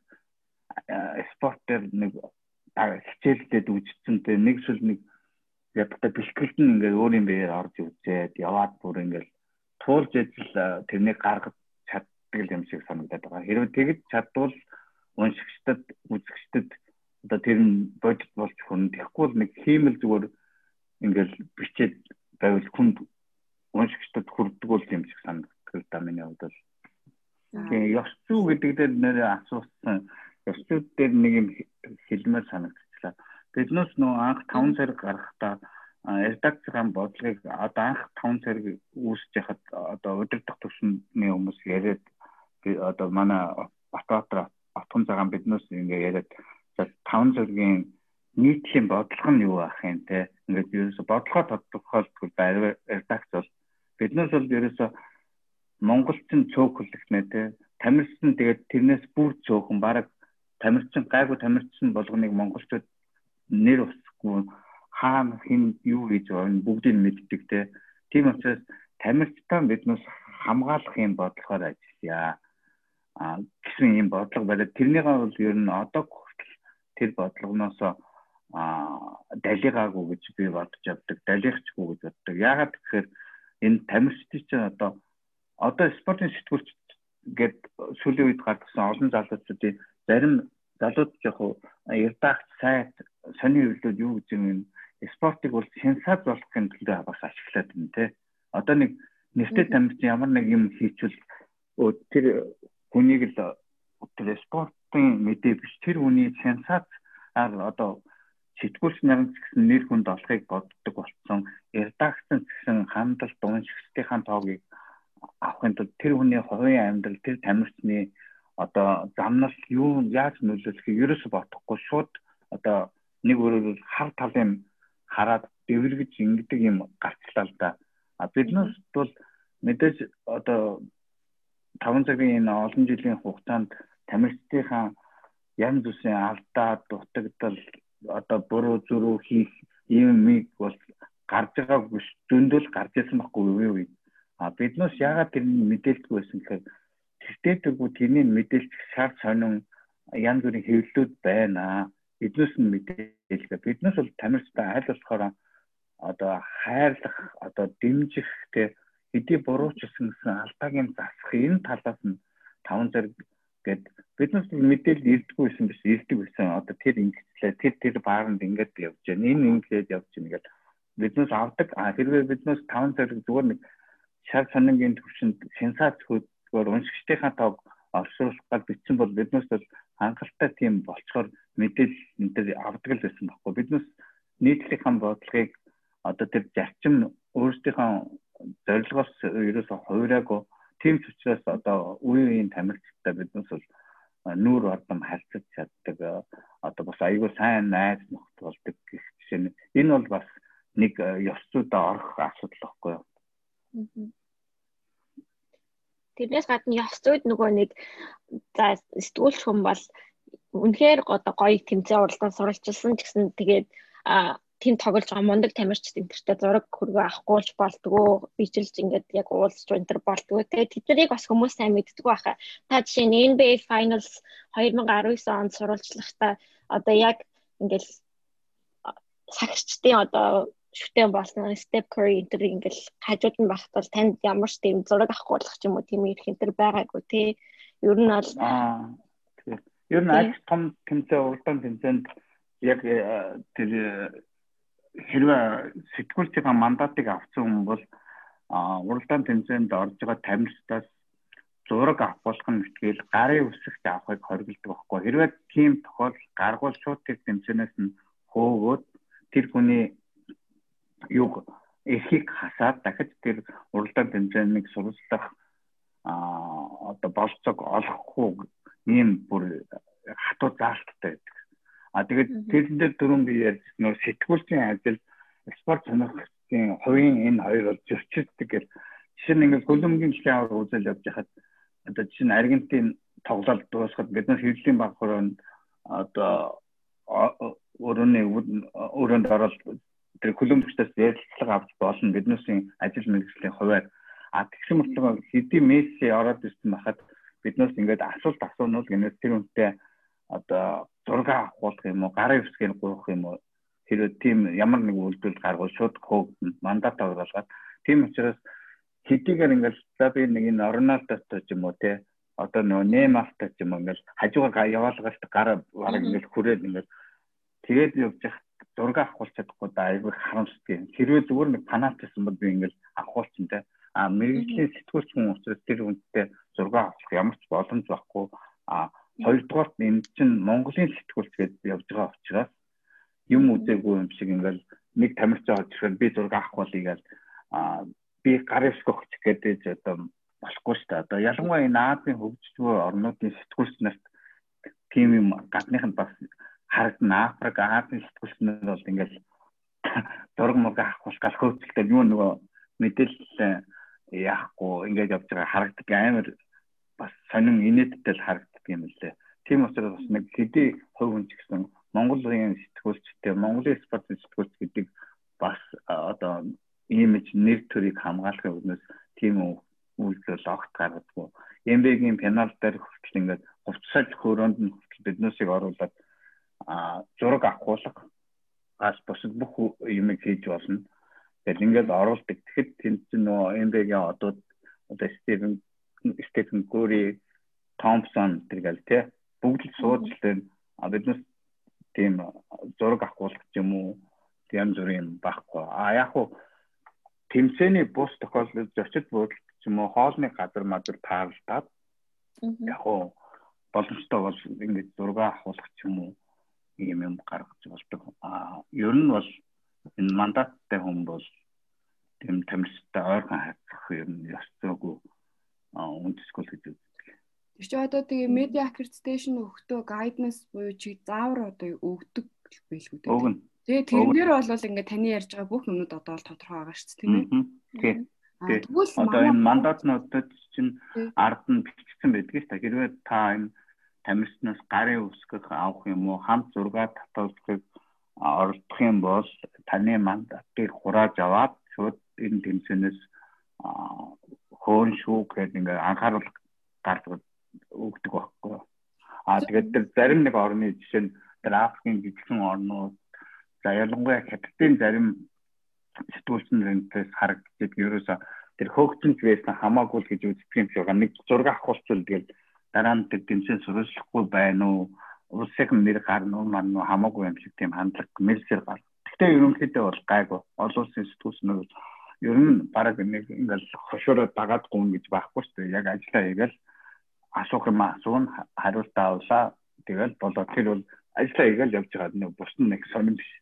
спортер нэг хичээлдээд үжицсэнтэй нэг шил нэг ятгахтаа бэлтгэлтэн ингээд өөрийн биеэр орж үзээд яваад бүр ингээд туулж ажил тэрнийг гаргаж чаддаг юм шиг санагдаад байгаа. Хэрвээ тэгж чадвал уншигчдад үзэгчдад одоо тэр нь бодит болж хүн тэгэхгүй бол нэг хиймэл зүгээр ингээд бичээд байвал хүнд уншигчдад хүрдэг бол юм шиг санагддаг та миний хувьд бол. Тэгээ ёс зүй гэдэг дээр нэр асуусан ёслууд дээр нэг юм хэлмээр санагдчихлаа. Биднээс нөө анх таван сар гарахдаа редакцийн бодлогыг одоо анх таван сар үүсэж яхад одоо удирдах төвшинний хүмүүс яриад одоо манай Батбаатар Атган цагаан биднээс ингээ яриад таван саргийн нийтлийн бодлого нь юу ах юм те ингээд ерөөсө бодлогоо тодорхойлдог байр редакц бол биднээс бол ерөөсө монголчин цөөхөлгнэ те тамирчин тэгээд тэрнээс бүр цөөхөн бараг тамирчин гайгүй тамирчин болгоныг монголчууд нэр усгүй хаана хэн юу гэж байна бүгдийг мэддэг те тийм учраас тамирчтай биднээс хамгаалах юм бодлохоор ажиллая а гэсэн юм бодлого бариад тэрнийгээ бол ер нь одоо тэр бодлогоноос а далигаагүй гэж би бодож авдаг, далигчгүй гэж боддог. Яагаад гэхээр энэ тамирчдын чинь одоо одоо спортын сэтгүүлч гээд сүүлийн үед гаргасан олон залуучуудын зарим залууд яг ярдагч сайт сони хөвлөд юу гэж юм спортыг бол сенсац болохын төлөө бас ашиглаад байна те. Одоо нэг нэртэй тамирчин ямар нэг юм хийчихвэл тэр хүнийг л тэр спортын мэдээ биш тэр хүний сенсац одоо сэтгүүлч нарийн гэсэн нэр хүнд олохыг боддог болсон. Редакцийн гэсэн хандлт уншигчдын тоогийг авахын тулд тэр хүний хувийн амьдрал тэр тамирчны одоо замнал юу яаж нөлөөлөхийг ерөөсө бодохгүй шууд одоо нэг өөрөөр хар талын хараад дэвэргэж ингэдэг юм гарчлаа л да. А биднээс бол мэдээж одоо таван цагийн энэ олон жилийн хугацаанд тамирчдын янз бүрийн алдаа дутагдал одоо буруу зөрүү хийх юм миг бол гарч байгаа биш зөндөл гарч ирсэн байхгүй юу юу. А биднээс яагаад тэр мэдээлдэг байсан гэхээр тэртээдгүй тэрний мэдээлж шар сонин янз бүрийн хэвлэлүүд байна. Биднээс нь мэдээлгээ. Биднээс бол тамирчтай аль болохоор одоо хайрлах одоо дэмжих гэх хэдий бурууч гэсэн алдаагийн засах энэ талаас нь таван зэрэг гэд биднээс мэдээлэл ирдэггүй байсан биш ирдэг байсан. Одоо тэр ингэчлээ тэр тэр бааранд ингэж явж байна. Энэ ингэж явж байна гэдэг биднээс авдаг. А хэрвээ биднээс таван зэрэг зүгээр нэг шар сонингийн төвшөнд сенсац хөдөлгөөр уншигчдын тоог олшруулахаар бичсэн бол биднээс бол хангалттай тийм болцохоор мэдээлэл энэ төр авдаг л байсан байхгүй. Биднээс нийтлэлийн бодлогыг одоо тэр зарчим өөрсдийнхөө зорилгоос ерөөсө хувираагүй тийм ч учраас одоо үеийн тамирчтай биднээс бол нүүр ордом харьцаж чаддаг одоо бас айгүй сайн найз нөхд болдог гэх жишээ нь энэ бол бас нэг ёс зүйдээ орох асуудал байхгүй юу. Тэрнээс гадна ёс зүйд нөгөө нэг за сэтгүүлч хүн бол үнэхээр одоо гоё тэмцээн уралдаан суралцсан ч гэсэн тэгээд тийм тоглож байгаа мундаг тамирчид энтертэй зураг хөргөө авахгүйч болдгоо бичлж ингээд яг уулзч өнтер болдгоо те тэднийг бас хүмүүс сайн мэддэг байхаа та жишээ нь Эн Би Эй Finals two thousand nineteen онд сурвалжлахдаа одоо яг ингээд сагчдын одоо шүтэн болсон Steph Curry энтер ингээд хажууд нь багт бол танд ямар ч тийм зураг авахгүйх ч юм уу тийм их энтер байгаагүй те ер нь бол аа ер нь аль том тэмцээн уралдаан тэмцээнд яг тэр хэрвээ сэтгүүлчийн мандатыг авсан хүн бол уралдаан тэмцээнд орж байгаа тамирчдаас зураг авах болох нь гэтэл гарын үсэгт авахыг хоригддаг байхгүй. Хэрвээ тийм тохиолдол гаргуул шууд тэр тэмцээнээс нь хөөгөөд тэр хүний юг эрхийг хасаад дахиж тэр уралдаан тэмцээнийг суралцах одоо болцоог олохгүй ийм бүр хатуу заалттай байдаг. А тэгээд тэрэн дээр дөрөв би ярьж нөө сэтгүүлчийн ажил спорт сонирхлын хувийн энэ хоёр бол зөрчилдөг гэх. Жишээ нь ингээд Колумбийн жилийн аваар үзэл явж хахад одоо жишээ нь Аргентин тоглолт дуусахад бид нар хэвлэлийн баг хорон одоо өрөөний өрөөнд ороод тэр Колумбчтаас ярилцлага авч болно биднээсийн ажил мэргэжлийн хуваар. А тэгсэн мэтлэг хэдий Месси ороод ирсэн байхад биднээс ингээд асуулт асуунууд гэнэ тэр үнтэй одоо зураг авах юм уу гарын үсгийг гуйх юм уу тэр тийм ямар нэг үйлдэл гаргуул шууд хөөгдөн мандат аваад тийм учраас хэдийгээр ингээл за би нэг энэ Роналдотой ч юм уу те одоо нөө Неймартай ч юм уу ингээл хажуугаар яваалгаас гараа бараг ингээл хүрээд ингээл тэгээд явж явах зураг авах чадахгүй да айгүй харамсдаг. Хэрвээ зүгээр нэг фанат гэсэн бол би ингээл авахулчин те а мэрэгжлийн сэтгүүлч хүн учраас тэр хүнтэй зураг авах ямар ч боломж байхгүй. А Хоёрдугаарт энэ чинь Монголын сэтгүүлч гэдээ явж байгаа учраас юм үзээгүй юм шиг ингээл нэг тамирч байгаа учраас би зураг авах болъё гэж аа би гар өвсгөх гэдэг одоо болохгүй шүү дээ. Одоо ялангуяа энэ Азийн хөгжиж буй орнуудын сэтгүүлч нарт тийм юм гадныханд бас харагдана. Африк, Азийн сэтгүүлчнэр бол ингээл зураг мөрөг авах бол гал хөөцөлтэй юу нөгөө мэдээлэл яахгүй ингээд явж байгаа харагдаг амар бас сонин инээдтэй л харагддаг юм лээ. Тийм учраас бас нэг хэдий хувь хүн ч гэсэн Монголын сэтгүүлчтэй, Монголын спортын сэтгүүлч гэдэг бас одоо имиж нэр төрийг хамгаалахын өмнөөс тийм үйлдэл огт гаргадаггүй. эм бэ-гийн пенал дээр хүртэл ингээд хувцсаж хөрөөнд нь хүртэл биднээсийг оруулаад а зураг авахулах гал бусад бүх юмыг хийж болно. Тэгэл ингээд оруулдаг. Тэгэхэд тэнд чинь нөө эм бэ-гийн одууд одоо Стивен Стивен Кури, Томпсон тэргээл тий бүгд л суудлаа. А биднээс тийм зураг авахулах юм уу? Янз бүрийн байхгүй. А яг хуу тэмцээний бус тохиолдолд зочид буудалд ч юм уу хоолны газар мадад таарлаад яг хуу боломжтой бол ингээд зураг авахулах ч юм уу юм юм гаргаж болдог. А ер нь бол энэ мандаттай хүн бол тийм тамирчтай ойрхон хайцах юм ясцаагүй үндэсгүй гэж үздэг. Тэр чи одоо тэгээ media accreditation өгөхдөө guidance буюу чи заавар одоо өгдөг байлгүй дээ. Тэгээ тэрнээр бол ингээд таны ярьж байгаа бүх юмнууд одоо л тодорхой байгаа шүү дээ, тийм ээ. Тийм. Тэгвэл одоо энэ мандатнуудад чинь ард нь бичигдсэн байдаг шүү дээ. Хэрвээ та энэ тамирчнаас гарын үсгэх авах юм уу, хамт зураг татуулахыг оролдох юм бол таны мандатыг хурааж аваад шууд энэ тэмцээнээс хөөн шүү гэдэг ингээд анхааруулга гаргаж өгдөг байхгүй. А тэгээд тэр зарим нэг орны жишээ нь тэр Африкийн жижигхэн орнууд за ялангуяа хятадын зарим сэтгүүлчнэрээс харагддаг ерөөсө тэр хөөгчөнч байсан хамаагүй л гэж үздэг юм шиг нэг зураг авахулцвал тэгэл дараа нь тэр тэмцээн сурвалжлахгүй байна уу улсын нэр гарна уу маань хамаагүй юм шиг тийм хандлага мэлсээр гар. Гэхдээ ерөнхийдөө бол гайгүй олон улсын сэтгүүлчнэр ер нь бараг нэг ингээл хошоороо дагаад гүн гэж байхгүй шүү дээ. Яг ажиллаа хийгээл асуух юм асуун хариултаа авлаа тэгэл болоо тэр бол ажиллаа хийгээл явж байгаа нэг бус нэг сонирм биш.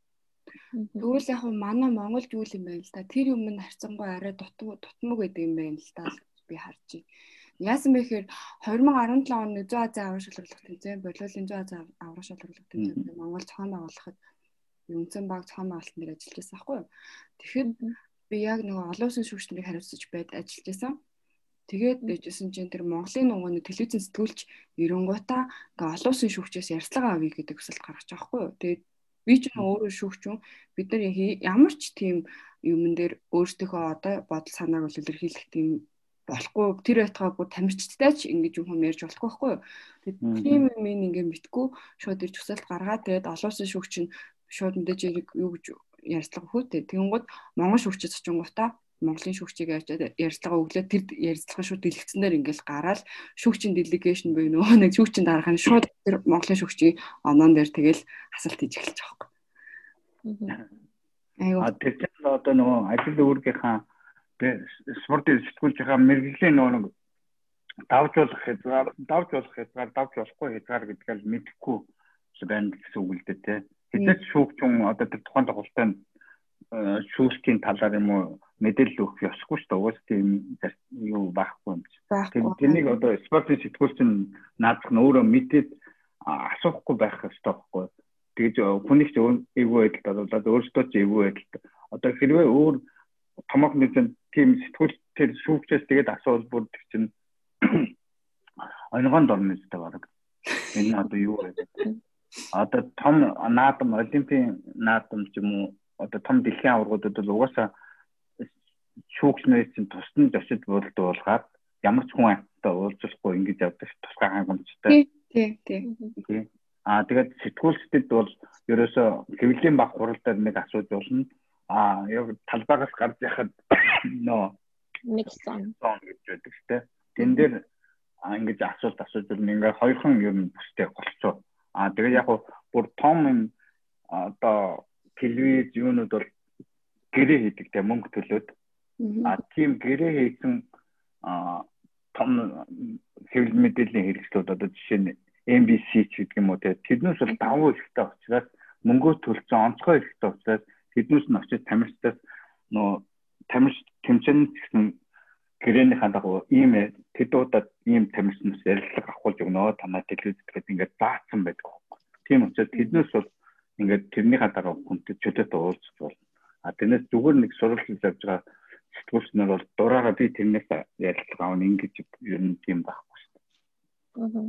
Тэгвэл яг манай Монгол юу юм бэ л та тэр юм нь харьцангуй арай дутмаг дутмаг байдаг юм байна л та би харж байна. Яасан бэ гэхээр две тысячи десет оны Зүүн Азийн аврах шалралт тэмцээн боловлын Зүүн Азийн аврах шалралт тэмцээн Монгол зохион байгуулахад Үндэсний баг зохион байгуулалтын дээр ажиллаж байсан байхгүй юу. Тэгэхээр би яг нөгөө олон улсын шүүгчдийг хариуцаж байд ажиллаж байсан. Тэгээд дэжсэн чинь тэр Монголын нөгөө телевизэн сэтгүүлч эренгуутаа ингээ олон улсын шүүгчээс ярьцлага авъя гэдэг хүсэлт гаргаж байгаа байхгүй юу. Тэгээд би ч өөрөө шүүгчүн бид нар ямар ч тийм юмн дээр өөрсдийнхөө одоо бодол санааг бол илэрхийлэх тийм болохгүй тэр байтгаагүй тамирчдтай ч ингэж юм хүм ярьж болохгүй байхгүй юу. Тэгээд тийм юм ингээ мэдгүй шууд ирж хүсэлт гаргаад тэгээд олон улсын шүүгч нь шууд мэдээж юу гэж ярьцлага өгөөтэй. Тэгэнгүүт Монгол шүүгчид очингуудаа Монголын шүүгчийг ярьцлага өглөө тэр ярьцлага шууд дэлгэцнээр ингээл гараад шүүгчийн делегашн буюу нөгөө нэг шүүгчийн дараах нь шууд тэр Монголын шүүгчийн оноон дээр тэгэл асуулт хийж эхэлж байгаа юм. Айгуу. А тэр чинь одоо нөгөө ажил үүргийнхаа спортын сэтгүүлчийнхаа мэргэжлийн нөгөө давжуулах хязгаар, давжуулах хязгаар, давж болохгүй хязгаар гэдгийг мэдэхгүй байна гэсэн үг л дээ тий. Хэдэж шүүгчүн одоо тэр тухайн тохиолдолд шүүгчийн талаар юм уу мэдээлэл өгөх ёсгүй шүү дээ. Уус тийм юу байхгүй юм чи. Тэнийг одоо спортын сэтгүүлч нь наадах нь өөрөө мэдээд асуухгүй байх ёстой байхгүй. Тэгэж хүнийг ч эвгүй байдалд болоод өөртөө ч эвгүй байдалд. Одоо хэрвээ өөр томоохон нэгэн тийм сэтгүүлч тэр шүүгчээс тэгээд асуувал бүр тэр чинь өнгөнд орно гэдэг баг. Энэ одоо юу вэ? Одоо том наадам олимпийн наадам ч юм уу одоо том дэлхийн аваргуудад бол угаасаа шүүгчнээс чинь тусдан зочид буудалд уулгаад ямар ч хүн амьттай уулзахгүй ингэж явдаг тусгай хангамжтай. Тий, тий. Аа тэгээд сэтгүүлчдэд бол ерөөсө хэвлэлийн баг хурал дээр нэг асууж болно. Аа яг талбайгаас гарч яхад нөө нэг сон гэж байдаг шүү дээ. Тэн дээр ингэж асуулт асууж болно. Ингээ хоёрхан ер нь бүстэй голцоо. Аа тэгээд яг бүр том юм одоо телевиз юунууд бол гэрээ хийдэг те мөнгө төлөөд а тийм гэрээ хийсэн том хэвлэл мэдээллийн хэрэгслүүд одоо жишээ нь эм би си ч гэдэг юм уу тэднээс бол давуу хэрэгтэй учраас мөнгөө төлсөн онцгой хэрэгтэй учраас тэднээс нь очиж тамирчдаас нөө тамирч тэмцэн гэсэн гэрээнийхээ дагуу ийм тэдуудад ийм тамирчнаас ярилцлага авахулж өгнө танаа телевиз гэдэг ингээд заасан байдаг. Тийм учраас тэднээс бол ингээд тэрнийхээ дагуу хүнтэй чөлөөтэй уулзч болно. А тэрнээс зүгээр нэг сурвалж хийж авч байгаа сэтгүүлчнэр бол дураараа би тэрнээс ярилцлага авна ингэж ер нь тийм байхгүй шүү дээ.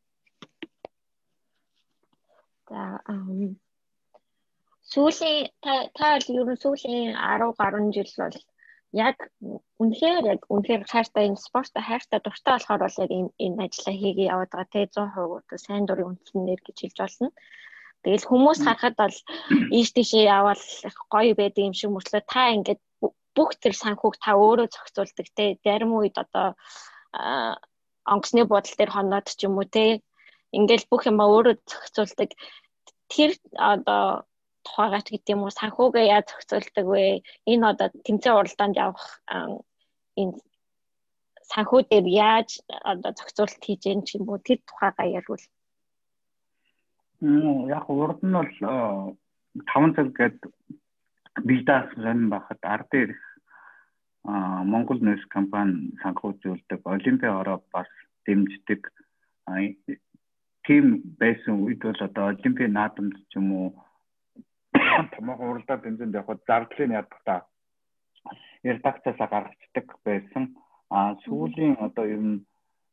Аа. За сүүлийн та та ер нь сүүлийн арав гаруй жил бол яг үнэхээр яг үнэхээр хайртай энэ спорттой хайртай дуртай болохоор бол яг энэ энэ ажлаа хийгээ яваад байгаа те зуун хувь сайн дурын үндснээр гэж хэлж болно. Тэгэл хүмүүс харахад бол ийш тийшээ явал гоё байдаг юм шиг мөртлөө та ингээд бүх тэр санхүүг та өөрөө зохицуулдаг те зарим үед одоо онгоцны буудлын дээр хоноод ч юм уу те ингээл бүх юм өөрөө зохицуулдаг. Тэр одоо тухайгач гэдэг юм уу санхүүгээ яаж зохицуулдаг вэ? Энэ одоо тэмцээн уралдаанд явах энэ санхүү дээр яаж одоо зохицуулалт хийж гэн ч юм уу тэр тухайгаа ярил. Мм яг урд нь бол таван цаг гээд бие даасан байхад ард ирэх Монгол нөөц компани санхүүжүүлдэг Олимпийн ороо бас дэмждэг тим байсан үед бол одоо Олимпийн наадамд ч юм уу томоохон уралдаа тэмцээнд явахад зардлын ядахта редакцаасаа гаргацдаг байсан. А сүүлийн одоо ер нь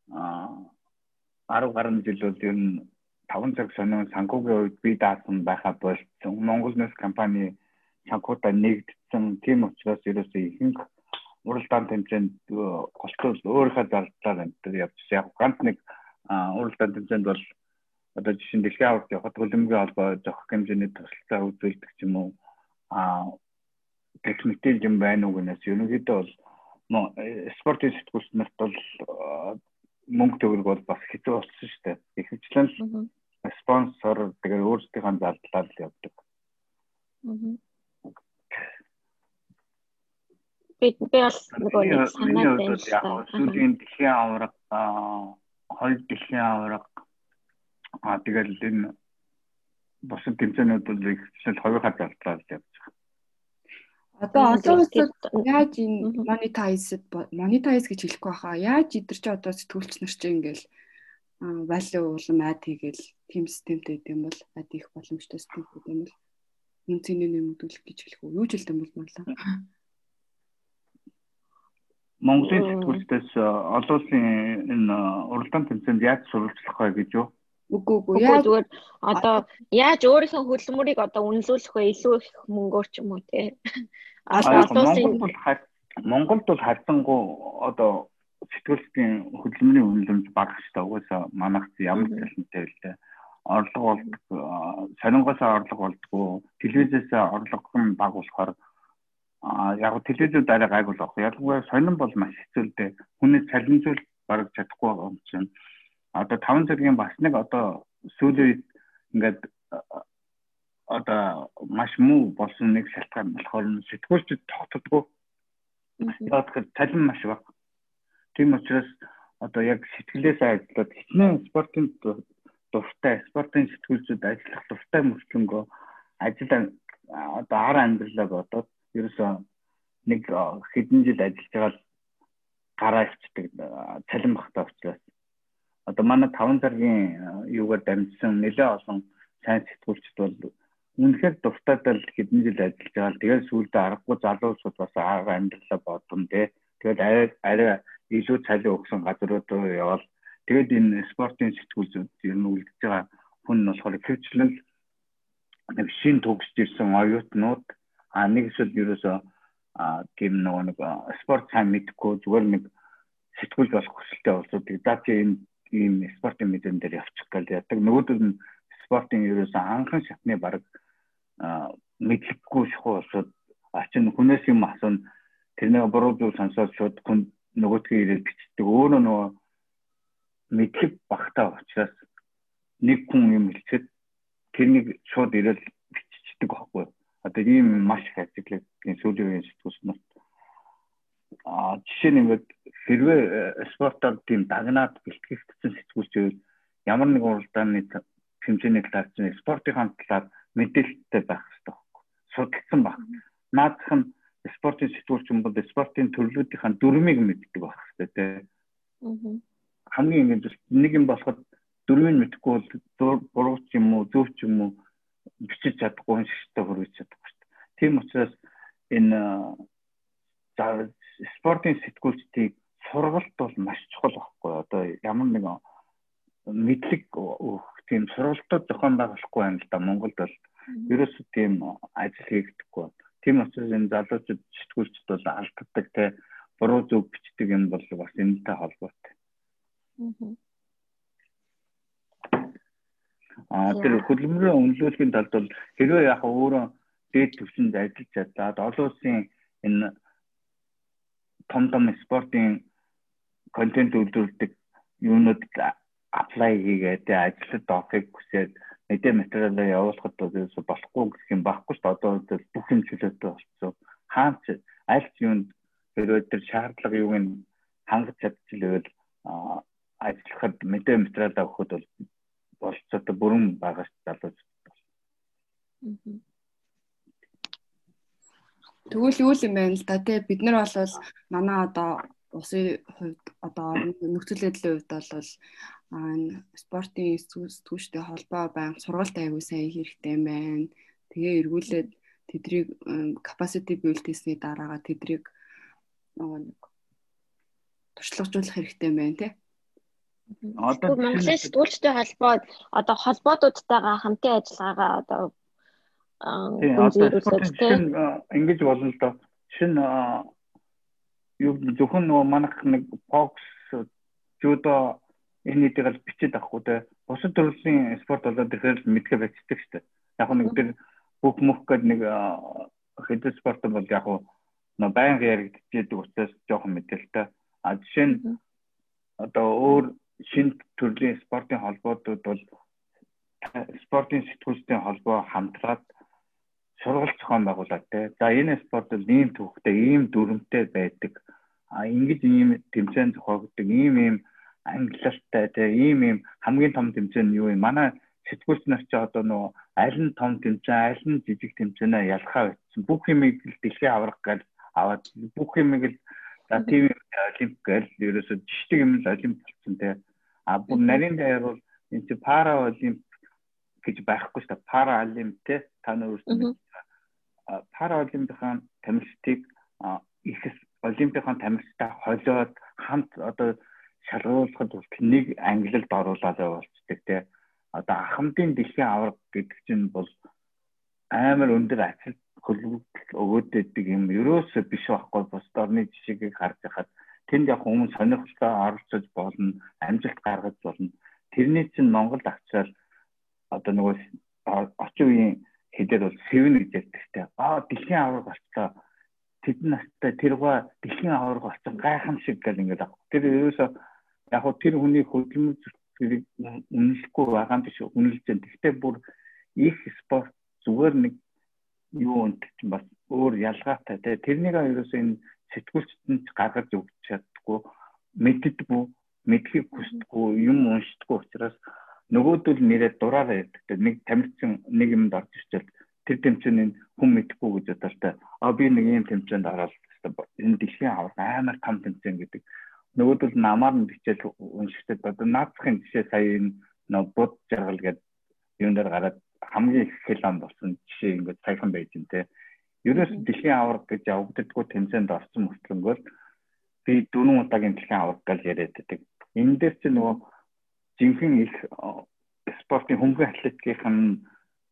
арав гаруй жил бол ер нь таван цаг сонион санхүүгийн үед бие даасан байхаа болцсон. Монгол нөөц компани санхуудаа нэгдсэн. Тийм учраас ерөөсөө ихэнх уралдаан тэмцээнд голтол өөрийнхөө зардлаар амтдаг явж яг ганц нэг уралдаан тэмцээнд бол одоо жишээ нь дэлхийн аварт явахад хөлбөмбөгийн холбоо зохих хэмжээний тусалцаа үзүүлдэг ч юм уу а техниктэй юм байна уу гэнээс ерөнхийдөө бол спортын сэтгүүлч нарт бол мөнгө төгрөг бол бас хэцүү болсон шүү дээ. Ихэвчлэн спонсор тэгээ өөрсдийнхээ зардлаар л явдаг. Би би бас нөгөө нэг санаад байна. Сүүлийн дэлхийн аварга хоёр дэлхийн аварга а тэгэл энэ босод тэмцээнүүд бол ихэвчлэн хоёроо зардлаар явж байгаа. Одоо олон улсад яаж энэ monetize monetize гэж хэлэхгүй хаа. Яаж идэрч одоо сэтгүүлч нар чинь ингээл value улам ад хийгээл team системтэй гэдэг юм бол ад их боломжтой систем гэдэг юм бол үнцнийг нэмэгдүүлэх гэж хэлэх үү? Юу ч хэлдэг юм бол Монголын сэтгүүлчдээс олон улсын энэ уралдаан тэмцээнд яаж сурвалжлах вэ гэж юу? Үгүй үгүй яаж зүгээр одоо яаж өөрийнхөө хөдөлмөрийг одоо үнэлүүлэх вэ? Илүү их мөнгөөр ч юм уу те. Монголд бол хадсангуу одоо сэтгүүлчдийн хөдөлмөрийн үнэлэмж бага шүү дээ. Угаасаа манайх ямар талантай л дээ. Орлого болдог, сонингоосоо орлого болдгоо, телевизээсээ орлого нь бага болохоор а яг телевизүүд арай гайгүй л баг. Ялангуяа сонин бол маш хэцүү л дээ. Хүний цалинжуул бараг чадахгүй байгаа юм чинь. Одоо таван цагийн бас нэг одоо сүүлийн ингээд одоо маш муу болсон нэг шалтгаан болохоор сэтгүүлчд тогтдоггүй. Яг цалин маш бага. Тийм учраас одоо яг сэтгэлээсээ ажиллаад хичнээн спортын дуртай, спортын сэтгүүлчд ажиллах дуртай мөртлөнгөө ажил одоо ар амьдралаа бодоод ерөөсөө нэг хэдэн жил ажиллаж байгаа гараа ичдэг цалин багтаа учраас одоо манай таван цагийн юугаар дамжсан нэлээ олон сайн сэтгүүлчд бол үнэхээр дуртайдаа л хэдэн жил ажиллаж байгаа л тэгээд сүүлдээ аргагүй залуусууд бас ар амьдралаа бодсон те тэгээд арай арай илүү цалин өгсөн газрууд руу явал тэгээд энэ спортын сэтгүүлчд ер нь үлдэж байгаа хүн нь болохоор хөвчлэн нэг шин төгсж ирсэн оюутнууд а нэг эсвэл ерөөсөө тийм нөгөө нэг спорт сайн мэдхгүй зүгээр нэг сэтгүүл болох хүсэлтэй болцоодыг за чи энэ ийм спортын мэдэн дээр явчих гал яадаг нөгөөдөл нь спортын ерөөсөө анхан шатны баг мэдлэггүй шахуу болоод ачин хүнээс юм асуун тэрнийг буруу зүйл сонсоод шууд хүн нөгөөдгөө ирээд бичдэг өөрөө нөгөө мэдлэг багтаа учраас нэг хүн юм хэлчихэд тэрнийг шууд ирээд биччихдэг байхгүй одоо ийм маш их ажиглагдгийн сүүлийн үеийн сэтгүүлч нарт а жишээ нь ингээд хэрвээ спортоор тийм дагнаад бэлтгэгдсэн сэтгүүлч байвал ямар нэг уралдааны хэмжээний талаар чинь спортын талаар мэдээлэлтэй байх хэрэгтэй байхгүй. Судалсан баг. Наадах нь спортын сэтгүүлч юм бол спортын төрлүүдийн дүрмийг мэддэг байх хэрэгтэй тийм. Хамгийн ингэж нэг юм болоход дөрвийг мэдэхгүй бол буруу ч юм уу зөв ч юм уу бичиж чадахгүй шигтэй хөрвиж чадахгүй шүү дээ. Тийм учраас энэ спортын сэтгүүлчдийг сургалт бол маш чухал байхгүй. Одоо ямар нэгэн мэдлэг өгөх тийм сургалтууд зохион байгуулахгүй байна л да. Монголд бол ерөөсөө тийм ажил хийгдэхгүй. Тийм учраас энэ залуучууд сэтгүүлчд бол алддаг те буруу зөв бичдэг юм бол бас энэтэй холбоотой. Аа тэр хөдөлмөрийн үнэлүүлэхийн талд бол хэрвээ яг өөрөө дээд түвшинд ажиллаж чадаад олон улсын энэ том том спортын контент үйлдвэрлэдэг юунууд apply хийгээд ажилд орохыг хүсээд мэдээ материалаа явуулахад болохгүй гэх юм байхгүй шүү дээ. Одоо бүх юм чөлөөтэй болчихсон. Хаач аль ч юунд хэрвээ тэр шаардлага юуг нь хангаж чадчихлаа ажиллахад мэдээ материалаа өгөхөд бол болцоотой бүрэн байгаа шүү дээ. Тэгвэл юу юм бэ л да тий бид нар бол манай одоо улсын хувьд одоо нөхцөл байдлын хувьд бол спортын сэтгүүлчтэй холбоо байнга сургалт аягүй сайн хэрэгтэй юм байна. Тэгээ эргүүлээд тэдрийг capacity build хийсний дараагаа тэдрийг нэг туршлагажуулах хэрэгтэй юм байна тий. Одоо Монголын сэтгүүлчтэй холбоо одоо холбоодуудтайгаа хамтын ажиллагаагаа одоо ингэж болно л доо. Шинэ юу зөвхөн нөгөө манайх нэг бокс judo энэ нэгийг бичиж авахгүй те. Бусад төрлийн спорт болоод тэгэхээр мэдгээ бичдэг шүү дээ. Яг нэг тэр бүх мөх гэдэг нэг хэдэн спорт бол яг нөө байнга яригдчихэдэг учраас жоохон мэдээлэлтэй. А жишээ нь одоо өөр шинэ төрлийн спортын холбоодууд бол спортын сэтгүүлчдийн холбоо хамтраад сургалт зохион байгуулад те. За энэ спорт бол ийм төвхтэй, ийм дүрмтэй байдаг. А ингэж ийм тэмцээн зохиогддог, ийм ийм англиартай те, ийм ийм хамгийн том тэмцээн нь юу юм? Манай сэтгүүлч нар ч одоо нөө аль нь том тэмцээн, аль нь жижиг тэмцээнээ ялхаа бичсэн. Бүх юмыг л дэлхийн аврах гэж аваад бүх юмыг л за тийм олимп гэж ерөөсөө жижиг юм л олимп болсон те. А бүр нарийн даяар бол энэ чи пара олимп гэж байхгүй шүү дээ. Пара олимп те та нар өөрсдөө пара олимпийн тамирчдыг их олимпийн тамирчтай холиод хамт одоо шалгуулахад нэг англилд оруулаад явуулцдаг те. Одоо ахмадын дэлхийн аварга гэдэг чинь бол амар өндөр ачаал хөлбөлт өгөөд байдаг юм ерөөсөө биш байхгүй. Бус орны жишгийг харж байхад тэнд яг хүмүүс сонирхолтой оролцож болно, амжилт гаргаж болно. Тэрний чинь Монголд авчраад одоо нөгөө орчин үеийн хэдээр бол сэвэн гэж ярьдаг те. Аа дэлхийн аварга болцоо. Тэдэн настай тэргаа дэлхийн аварга болсон гайхамшиг гэл ингээд авах. Тэр ерөөсөө яг хөө тэр хүний хөдөлмөр зүйлийг үнэлэхгүй байгаа юм биш үнэлж дээ. Гэхдээ бүр их спорт зүгээр нэг юу өнт чинь бас өөр ялгаатай те. Тэрнийг ерөөсөө энэ сэтгүүлчтэнд гаргаж өгч чаддаггүй, мэддэггүй, мэдхийг хүсдэггүй, юм уншдаггүй учраас нөгөөдөл нэрээ дураараа ярьдаг. Нэг тамирчин нэг юмд орж ирчихэл тэр тэмцээний хүн мэдхгүй гэж бодлоо. А би нэг юм тэмцээнд ороод энэ дэлхийн аварга амар том тэмцээн гэдэг. Нөгөөдөл намаар нь бичээл уншигдаад одоо наацхийн жишээ сая энэ бод жаргал гэдэг юм дээр гараад хамгийн их хэл ам болсон жишээ ингээд саяхан байж юм те. Ерөөс дэлхийн аварга гэж явагддаггүй тэмцээнд орсон мөртлөнгөө би дөрвөн удаагийн дэлхийн аварга гэж яриад байдаг. Энэ дээр чи нөгөө жинхэнэ их спортын хөнгөн атлетикийн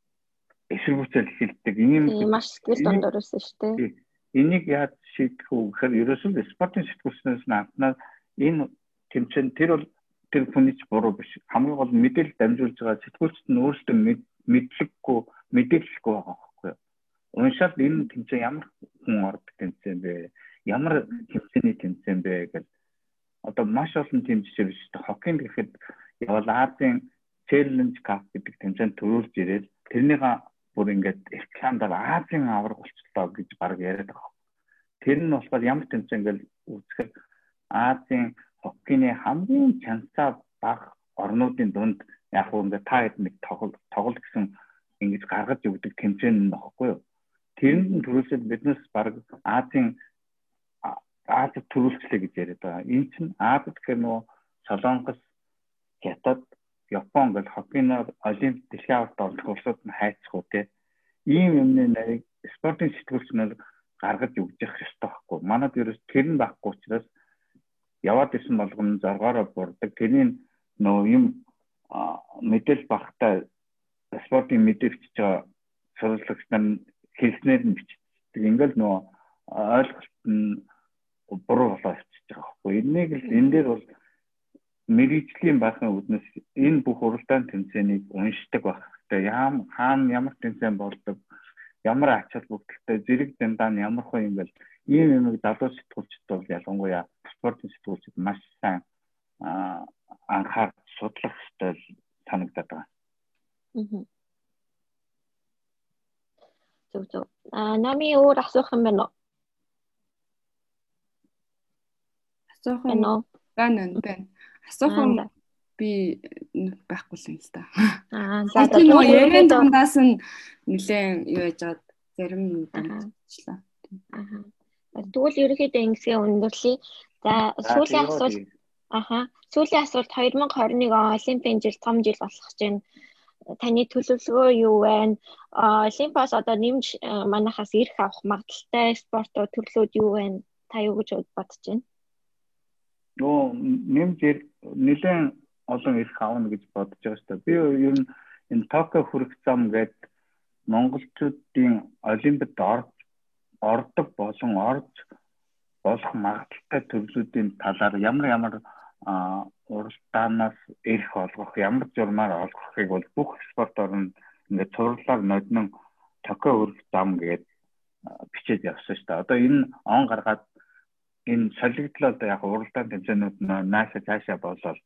эсэргүүцэл хэлдэг. Ийм маш сэтгэл дундуур байсан шүү дээ. Энийг яаж шийдэх вэ гэхээр ерөөсөө спортын сэтгүүлчнээс анхнаа энэ тэмцээн тэр бол тэр хүний ч буруу биш. Хамгийн гол мэдээлэл дамжуулж байгаа сэтгүүлчт нь өөрсдөө мэдлэггүй мэдээлэлгүй байгаа байхгүй юу? Уншаад энэ тэмцээн ямар хүн ордог тэмцээн бэ? Ямар тэмцээний тэмцээн бэ гэж одоо маш олон тийм жишээ биш. Хоккейд гэхэд явал Азийн Challenge Cup гэдэг тэмцээнд төрүүлж ирээд тэрнийга бүр ингээд рекламдаар Азийн аварга болчихлоо гэж баг яриад байгаа. Тэр нь болохоор ямар тэмцээн гэж үзэхээр Азийн хоккейний хамгийн чанцаа бага орнуудын дунд яг уу ингээд та хэд нэг тоглолт тоглолт гэсэн ингэж гаргаж өгдөг тэмцээн нөхгүй юу. Тэрэнд нь төрүүлсэл биднес баг Азийн Азид төрүүлчлээ гэж яриад байгаа. Энэ чинь Азид гэхээр нөө Солонгос, Хятад, Япон гэх хоккейноор олимп дэлхийн аварт орох улсууд нь хайцах уу те. Ийм юмны нарыг спортын сэтгүүлч нар гаргаж өгч явах ёстой байхгүй. Манайд ерөөс тэр нь байхгүй учраас яваад исэн болгоно зоргоороо бурдаг. Тэрний нөө юм мэдээлэл багтаа спортын мэдээлж байгаа сурвалжлагч нар хэлснээр нь бичдэг. Ингээл нөө ойлголт нь буруу болоо авчиж байгаа байхгүй. Энийг л энэ дээр бол мэрэгжлийн бахан үднэс энэ бүх уралдаан тэмцээнийг уншдаг байх хэрэгтэй. Яам хаана ямар тэмцээн болдог, ямар ач холбогдолтой зэрэг дандаа нь ямар хөө юм бэл ийм юмыг залуу сэтгүүлчд бол ялангуяа спортын сэтгүүлчд маш сайн анхаарч судлах хэрэгтэй санагдаад байгаа. Зөв зөв. А нами өөр асуух юм байна уу? Асуух юм байна байна. Асуух юм би байхгүй л юм л да. Аа за нөгөө яриан дундаас нь нэлээд юу яж чад зарим юм дэмжлээ. Аа. Тэгвэл ерөнхийдөө ингэсгээ өндөрлөе. За сүүлийн асуулт аха сүүлийн асуулт две тысячи двадцать one он Олимпийн жил том жил болох гэж байна. Таны төлөвлөгөө юу вэ? Олимпиас одоо нэмж манайхаас ирэх авах магадaltaй спортоо төрлүүд юу вэ? Та юу гэж бодож байна? Нөө нэмж нэлээд олон ирэх авна гэж бодож байгаа шүү дээ. Би ер нь энэ Токио хүрэх зам гээд монголчуудын Олимпиад орж ордог болон орж болох магадaltaй төрлүүдийн талаар ямар ямар уралдаанаас ирэх олгох, ямар журмаар олгохыг бол бүх спорт орнд ингээд цуурлаар ноднон Токио хүрэх зам гээд бичээд явсан шүү дээ. Одоо энэ он гаргаад энэ солигдлоо одоо яг уралдаан тэмцээнүүд нааша цаашаа болоод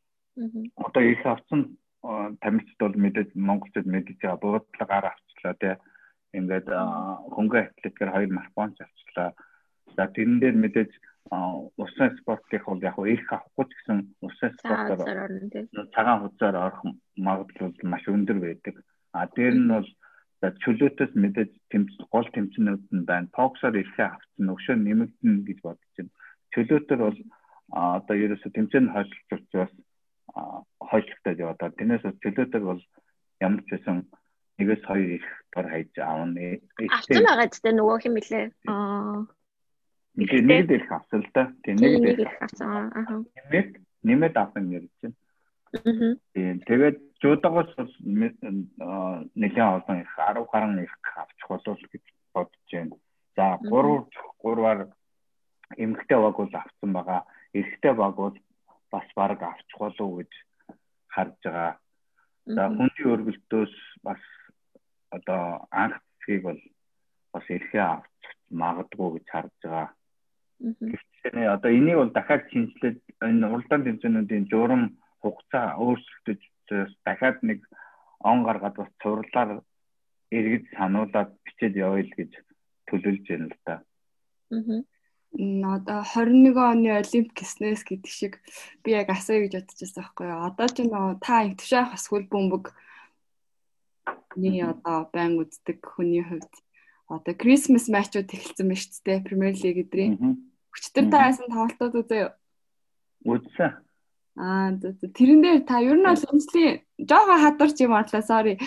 одоо их авсан тамирчид бол мэдээж монголчууд мэдээж байгаа буудлага авчлаа тий ингээд хөнгө атлетикээр хоёр марафон авчлаа. За тэрэн дээр мэдээж усан спортыг бол яг их авахгүй ч гэсэн усан спортоор цагаан хугацаар орох магадлал маш өндөр байдаг. А дээр нь бол чөлөөтөөс мэдээж гол тэмцэнүүд нь байна. Боксоор ихээ авсан өгшөө нэмэгдэн гэж бодож байна. Чөлөөтөр бол одоо ерөөсө тэмцээн хойшлуулж бас хойшлогтой яваад байна. Тэрнээс чөлөөтөр бол ямар ч байсан нэгээс хоёр их төр хайж аавна. Авсан байгаа ч гэдэг нөгөө хэм билээ. Аа. Нэг нэг дэх авсан л да. Тийм нэг дэх авсан. Аа. Нэмээд нэмээд авсан гэж байна. Аа. Тэгээд жуудагаас бол нэлээд олон их ten гаруй их авчих болов гэж бодож байна. За гурав гурваар эмэгтэй баг бол авсан байгаа. Эрэгтэй баг бол бас баг авчих болов гэж харж байгаа. За хүндийн өргөлтөөс бас одоо анх цэгийг бол бас эрхээ авчих магадгүй гэж харж байгаа. Гэхдээ одоо энийг бол дахиад шинжилээд энэ уралдаан тэмцээнүүдийн журам хугацаа өөрчлөлтөж дахиад нэг он гаргаад бас цуурлаар эргэж сануулад бичээд явъя л гэж төлөвлөж байна л да. Аа. Одоо twenty one оны Олимп гэснээс гэдэг шиг би яг асууя гэж бодож байсан байхгүй юу. Одоо ч нөө та их тушаах бас хөл бөмбөгний одоо байн үздэг хүний хувьд одоо Christmas матчууд эхэлсэн байна шүү дээ. Premier League эдрийн. Өчтөр та яасан тоглолтууд үзээ юу? Үзсэн. Аа тэрэн дээр та ер нь бол үнэслэн жоохон хадварч юм атлаа sorry.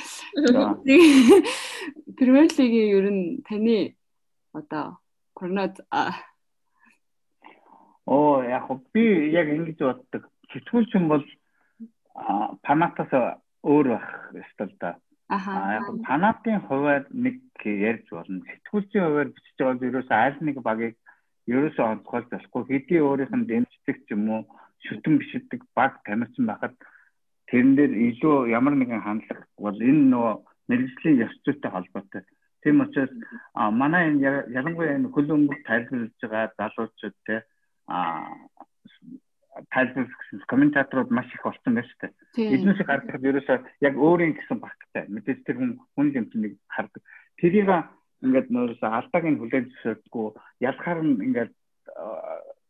Premier League-ийн ер нь таны одоо прогноз Оо яг би яг ингэж боддог. Сэтгүүлч юм бол панатаас өөр байх ёстой л да. Аа яг панатын хуваар нэг ярьж болно. Сэтгүүлчийн хуваар бичиж байгаа бол ерөөсөө аль нэг багийг ерөөсөө онцгойлж болохгүй. Хэдий өөрийнх нь дэмждэг ч юм уу шүтэн бишдэг баг тамирчин байхад тэрэн дээр илүү ямар нэгэн хандлага бол энэ нөгөө мэргэжлийн ёс зүйтэй холбоотой. Тийм учраас манай энэ ялангуяа энэ хөл бөмбөг тайлбарлаж байгаа залуучууд те а тайлбарлах комментаторууд маш их болсон байна шүү дээ. Эднээс гаргахад ерөөсөө яг өөрийн гэсэн багттай. Мэдээж тэр хүн хүн тэмцэнийг хардаг. Тэрийг ингээд нөөсөө алдааг нь хүлээж зөвшөөрдөггүй ялахаар нь ингээд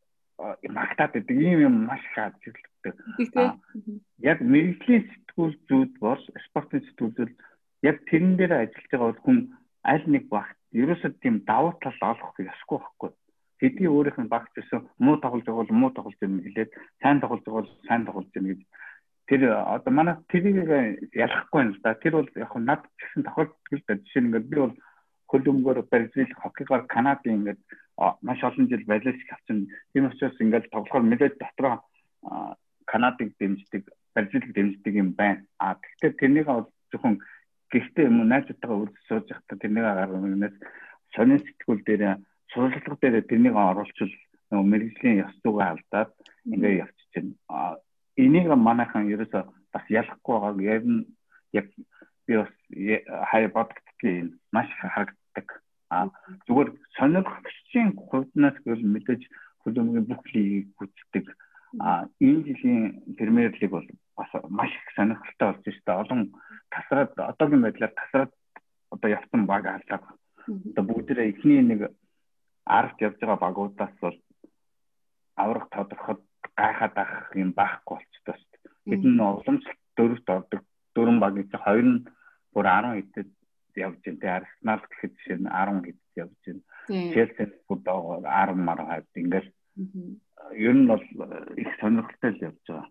магтаад байдаг ийм юм маш их ажигладаг. Тэгтээ. Яг мэрэгжлийн сэтгүүл зүйд бол спортын сэтгүүл зүйд яг тэрэн дээр ажиллаж байгаа бол хүн аль нэг багт ерөөсөө тийм давуу тал олох ёсгүй байхгүй. Хэдий өөрийнх нь багт гэсэн муу тоглож байгаа бол муу тоглож байна хэлээд сайн тоглож байгаа бол сайн тоглож байна гэж тэр одоо манай тэрийг ялахгүй юм л да. Тэр бол яг над гэсэн тохиолддог л да. Жишээ нь ингээд би бол хөлбөмбөр Бразил хоккейгаар Канадын ингээд маш олон жил баллистик авчин. Тийм учраас ингээд тоглохоор мэдээд дотроо Канадыг дэмждэг, Бразилыг дэмждэг юм байна. А тэгэхээр тэрнийг бол зөвхөн гэртээ юм уу найзтайгаа үзэж сууж байхдаа тэрнийг гаргахнаас сонин сэтгүүл дээр сурвалжлага дээр тэрнийг оруулчвал нөгөө мэрэгжлийн ёс зүйгээ алдаад ингээд явчих чинь. Энийг манайхан ерөөсө бас ялахгүй байгааг яг яг би бас хай бодгдгийн маш харагддаг. А зүгээр сонирхогчийн хувьднаас гэвэл мэдээж хөлбөмбөгийн бүх лигийг үздэг. А энэ жилийн Премьер лиг бол бас маш их сонирхолтой болж байна. Олон тасраад одоогийн байдлаар тасраад одоо явсан баг алаад. Одоо бүгдээрээ эхний нэг ард явж байгаа багуудаас бол аврах тодорхой гайхаад авах юм байхгүй болчихдоо шүү дээ. Хэдэн уламжлалт дөрөвт ордог дөрвөн баг гэж хоёр нь бүр арван хэдэд явж байна. Арсенал гэхэд жишээ нь арван хэдэд явж байна. Челси бүр доор десять мар хавд ингээл ер нь бол их сонирхолтой л явж байгаа.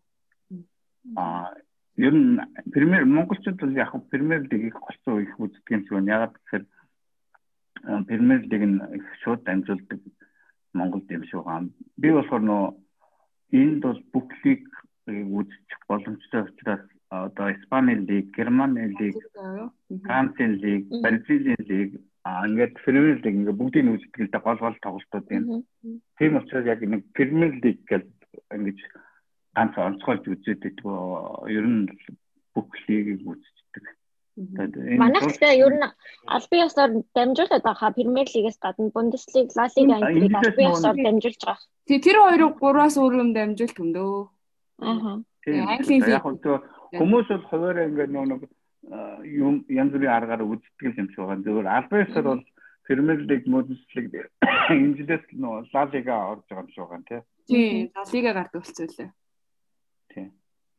Аа ер нь Премьер монголчууд бол яг Премьер лигийг голцоо их үздэг юм шиг байна. Ягаад гэхээр Премьер лиг нь их шууд дамжуулдаг Монголд юм шиг байна. Би болохоор нөө энд бол бүх лиг үзчих боломжтой учраас одоо Испани лиг, Германы лиг, Францын лиг, Бразилийн лиг ингээд Премьер лиг ингээд бүгдийг үздэг л да гол гол тоглолтууд юм. Тийм учраас яг нэг Премьер лиг гэж ингэж ганц онцгойлж үзээд байдгүй. Ер нь бүх лигийг үздэг. Манайхтай ер нь албан ёсоор дамжуулаад байгаа Премьер лигээс гадна Бундеслиг, Ла Лига энийг албан ёсоор дамжуулж байгаа. Тий тэр хоёрыг гураас өөр юм дамжуулт юм дөө. Аа. Английн лиг хүмүүс бол хуваараа ингээд нэг юм янз бүрийн аргаар үздэг юм шиг байгаа. Зөвхөн албан ёсоор бол Премьер лиг, Бундеслиг энэ жилээс нөө Ла Лига орж байгаа юм шиг байгаа тий. Тий, Ла Лига гардаг болчихлоо. Тий.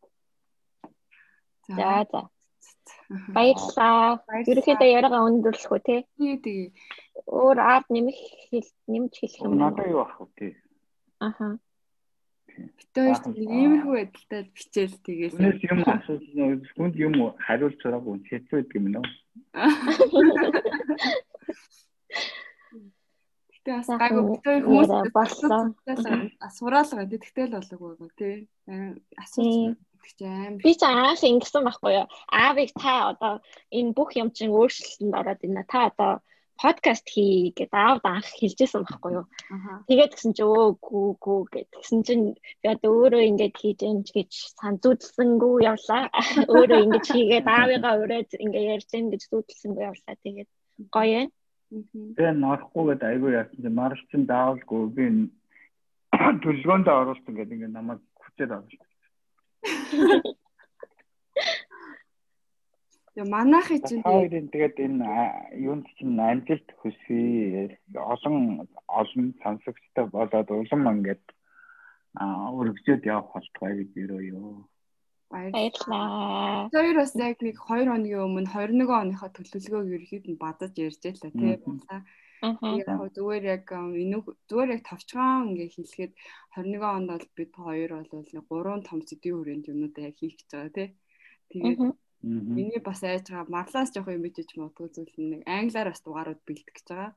За за. Баярлалаа. Ерөнхийдөө яриагаа өндөрлөх үү тий? Тий, тий. Өөр ард нэмэх хэл нэмж хэлэх юм уу? Надад юу ах вэ тий. Аха. Битүүс иймэрхүү байдалтай бичээл тэгээл. Үнэс юм асуусан хүнд юм хариулж байгаагүй хэцүү байдаг юм нөө. Гэтэ бас гайгүй битүүр хүмүүс болсон. Асуураалгаа тэгтэл болоогүй гоо тий. Асууж би ч анх ингэсэн байхгүй юу? Аавыг та одоо энэ бүх юм чинь өөрчлөлтөнд ороод байна. Та одоо подкаст хий гэдэг аавд анх хэлжсэн байхгүй юу? Тэгээд гисэн чи өө гүү гүү гэдгсэн чинь би одоо өөрөө ингэж хийж юм гэж санзүүдсэнгүү явлаа. Өөрөө ингэж хийгээд аавыгаа ураад ингэ ярьж гин гэж зүудэлсэнгүү явлаа. Тэгээд гоё юм. Тэгээ норхгүйгээд айгүй яасан чи марчин даавалгүй би төлөвлөгөөнд оруулсан гэдэг ингэ намайг хүчээр оруулсан. Я манайхыг чинь тэгээд энэ юунд чинь амжилт хүсье олон олон сонсогчтой болоод улам ингээд өргөжөөд явах болтугай гэж юу. Баярлалаа. Тэр бас яг нэг хоёр хоногийн өмнө хоёр нэг оныхоо төлөвлөгөөг ерөөд нь бадаж ярьж байлаа тий басаа. Яг зүгээр яг энэ зүгээр яг товчхон ингээ хэлэхэд хоёр нэг онд бол бид хоёр бол нэг гурван том сэдвийн хүрээнд юмнуудаа яг хийх гэж байгаа тий. Тэгээд миний бас айж байгаа марлаас жоох юм бижиж модгүй зүйл нэг англиар бас дугаарууд бэлдэх гэж байгаа.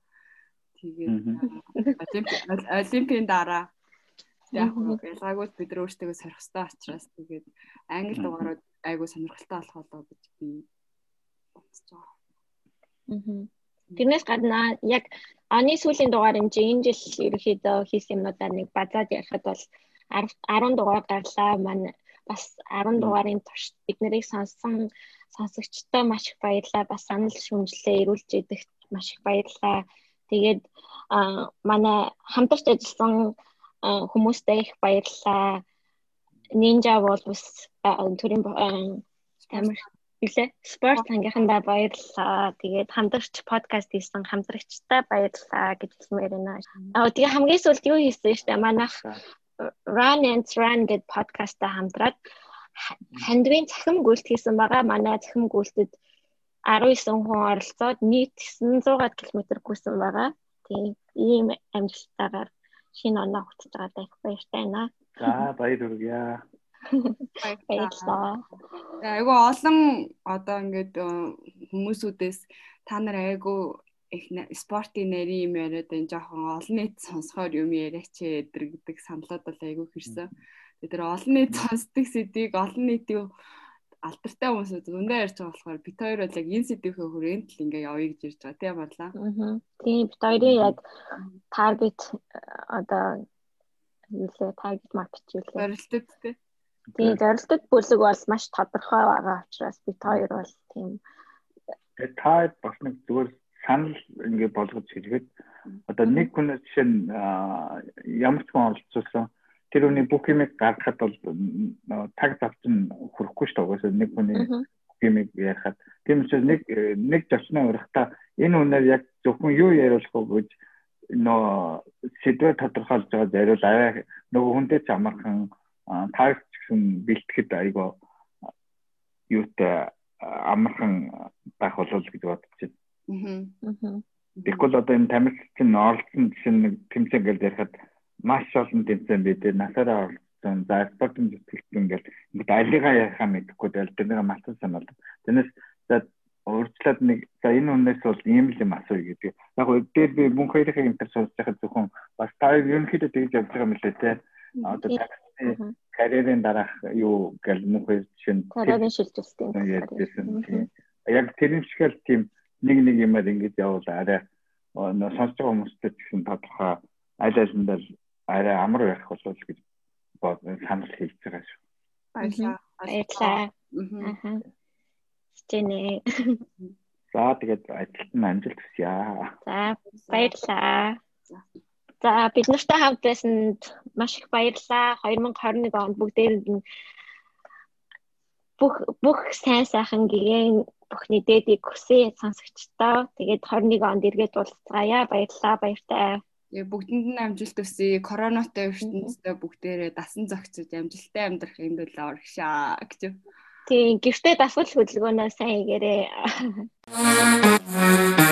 Тэгээд олимпийн дараа яг ялгаагүй бид нар өөрсдөө сорих хэрэгтэй учраас тэгээд англи дугаарууд айгүй сонирхолтой болох болоо гэж би бодож байгаа. Аа. Тэрнээс гадна яг оны сүүлийн дугаар юм чи энэ жил ерөөхдөө хийсэн юмудаа нэг базаад ярихад бол арван дугаар гарлаа. Манай бас арван дугаарын турш бид нарыг сонссон сонсогчтой маш их баярлалаа. Бас санал шүмжлээ ирүүлж идэгт маш их баярлалаа. Тэгээд манай хамтарч ажилласан хүмүүстэй их баярлалаа. Ninja Wolves төрийн тамир билээ. Спорт ангийнхандаа баярлалаа. Тэгээд хамтарч подкаст хийсэн хамтрагчтай баярлалаа гэж хэлмээр байна. Аа тэгээ хамгийн сүүлд юу хийсэн штэ манайх Run and Run гэдэг подкасттай хамтраад хандвийн цахим гүйлт хийсэн байгаа. Манай цахим гүйлтэд арван девять хүн оролцоод нийт chín hundred км гүйсэн байгаа. Тийм ийм амжилттайгаар шинэ оноо хүчиж байгаа даа их баяртай байна. За баяр хүргье. Баярлалаа. Айгу олон одоо ингээд хүмүүсүүдээс та нар айгу их спортын нарийн юм яриад энэ жоохон олон нийт сонсохоор юм яриач эдэр гэдэг саналууд бол айгу хэрсэн. Тэр олон нийт сонсдог сэдвийг олон нийтийн алдартай хүмүүсүүд өндөө ярьж байгаа болохоор бит хоёр бол яг энэ сэдвийнхээ хүрээнд л ингээ явъя гэж ярьж байгаа тийм боллаа. Аа. Тийм бит хоёрын яг таргет одоо юу лээ таргет маркет юу лээ. Зорилттой тийм. Тийм зорилттой бүлэг бол маш тодорхой байгаа учраас бит хоёр бол тийм та бас нэг зүгээр санал ингээ болгож хэлгээд одоо нэг хүн жишээ нь ямар ч хүн оролцуулсан тэр үний бүх юмыг гаргахад бол таг завчин хүрэхгүй шүү дээ. Угаасаа нэг хүний юмыг ярихад тийм учраас нэг нэг зочноо урахтаа энэ үнээр яг зөвхөн юу яриулах вэ гэж нөө сэдвээ тодорхойлж байгаа зариул аваа нөгөө хүнтэй ч амархан тагч гэсэн бэлтгэхэд айгаа юутай амархан байх болов гэж бодож байна. Аа. Тэгвэл одоо энэ тамирчин оролцсон жишээ нэг тэмцээн гэж ярихад маш олон тэмцээн бид насаараа оролцсон. За спортын зүтгэлтэн ингээл ингээд алигаа ярихаа мэдэхгүй байл тэрнийг мартсан санаад. Тэрнээс за урьдчилаад нэг за энэ үнээс бол ийм л юм асууя гэдэг. Яг гоо дээр би мөн хоёрын интер сонсож байхад зөвхөн бас та ерөнхийдөө тэгж явж байгаа юм лээ те. Одоо такси карьерийн дараах юу гэл мөн хоёр жишээ нь карьерийн шилжилтийн яг тэрэн шигэл тийм нэг нэг юмар ингэж явуул арай нөө сонсож байгаа хүмүүстэй гэсэн тодорхой аль алиндаа арай амар байх болов гэж санал хэлж байгаа шүү. Баярлалаа. Баярлалаа. Аа. Стэнэ. За тэгээд ажилд нь амжилт хүсье. За баярлалаа. За бид нартай хамт байсанд маш их баярлалаа. twenty twenty-one онд бүгдээрэнд нь бүх бүх сайн сайхан гэгэн бүхний дээдийг хүсье сонсогчдоо. Тэгээд twenty-one онд эргээд уулзгаая. Баярлалаа, баяртай. Тэгээ бүгдэнд нь амжилт хүсье. Коронавитой ертөнцийн бүгдээрээ дасан зохицож амжилттай амьдрахын төлөө урагшаа гэж. Тийм, гэртээ дасгал хөдөлгөөнөө сайн хийгээрэй.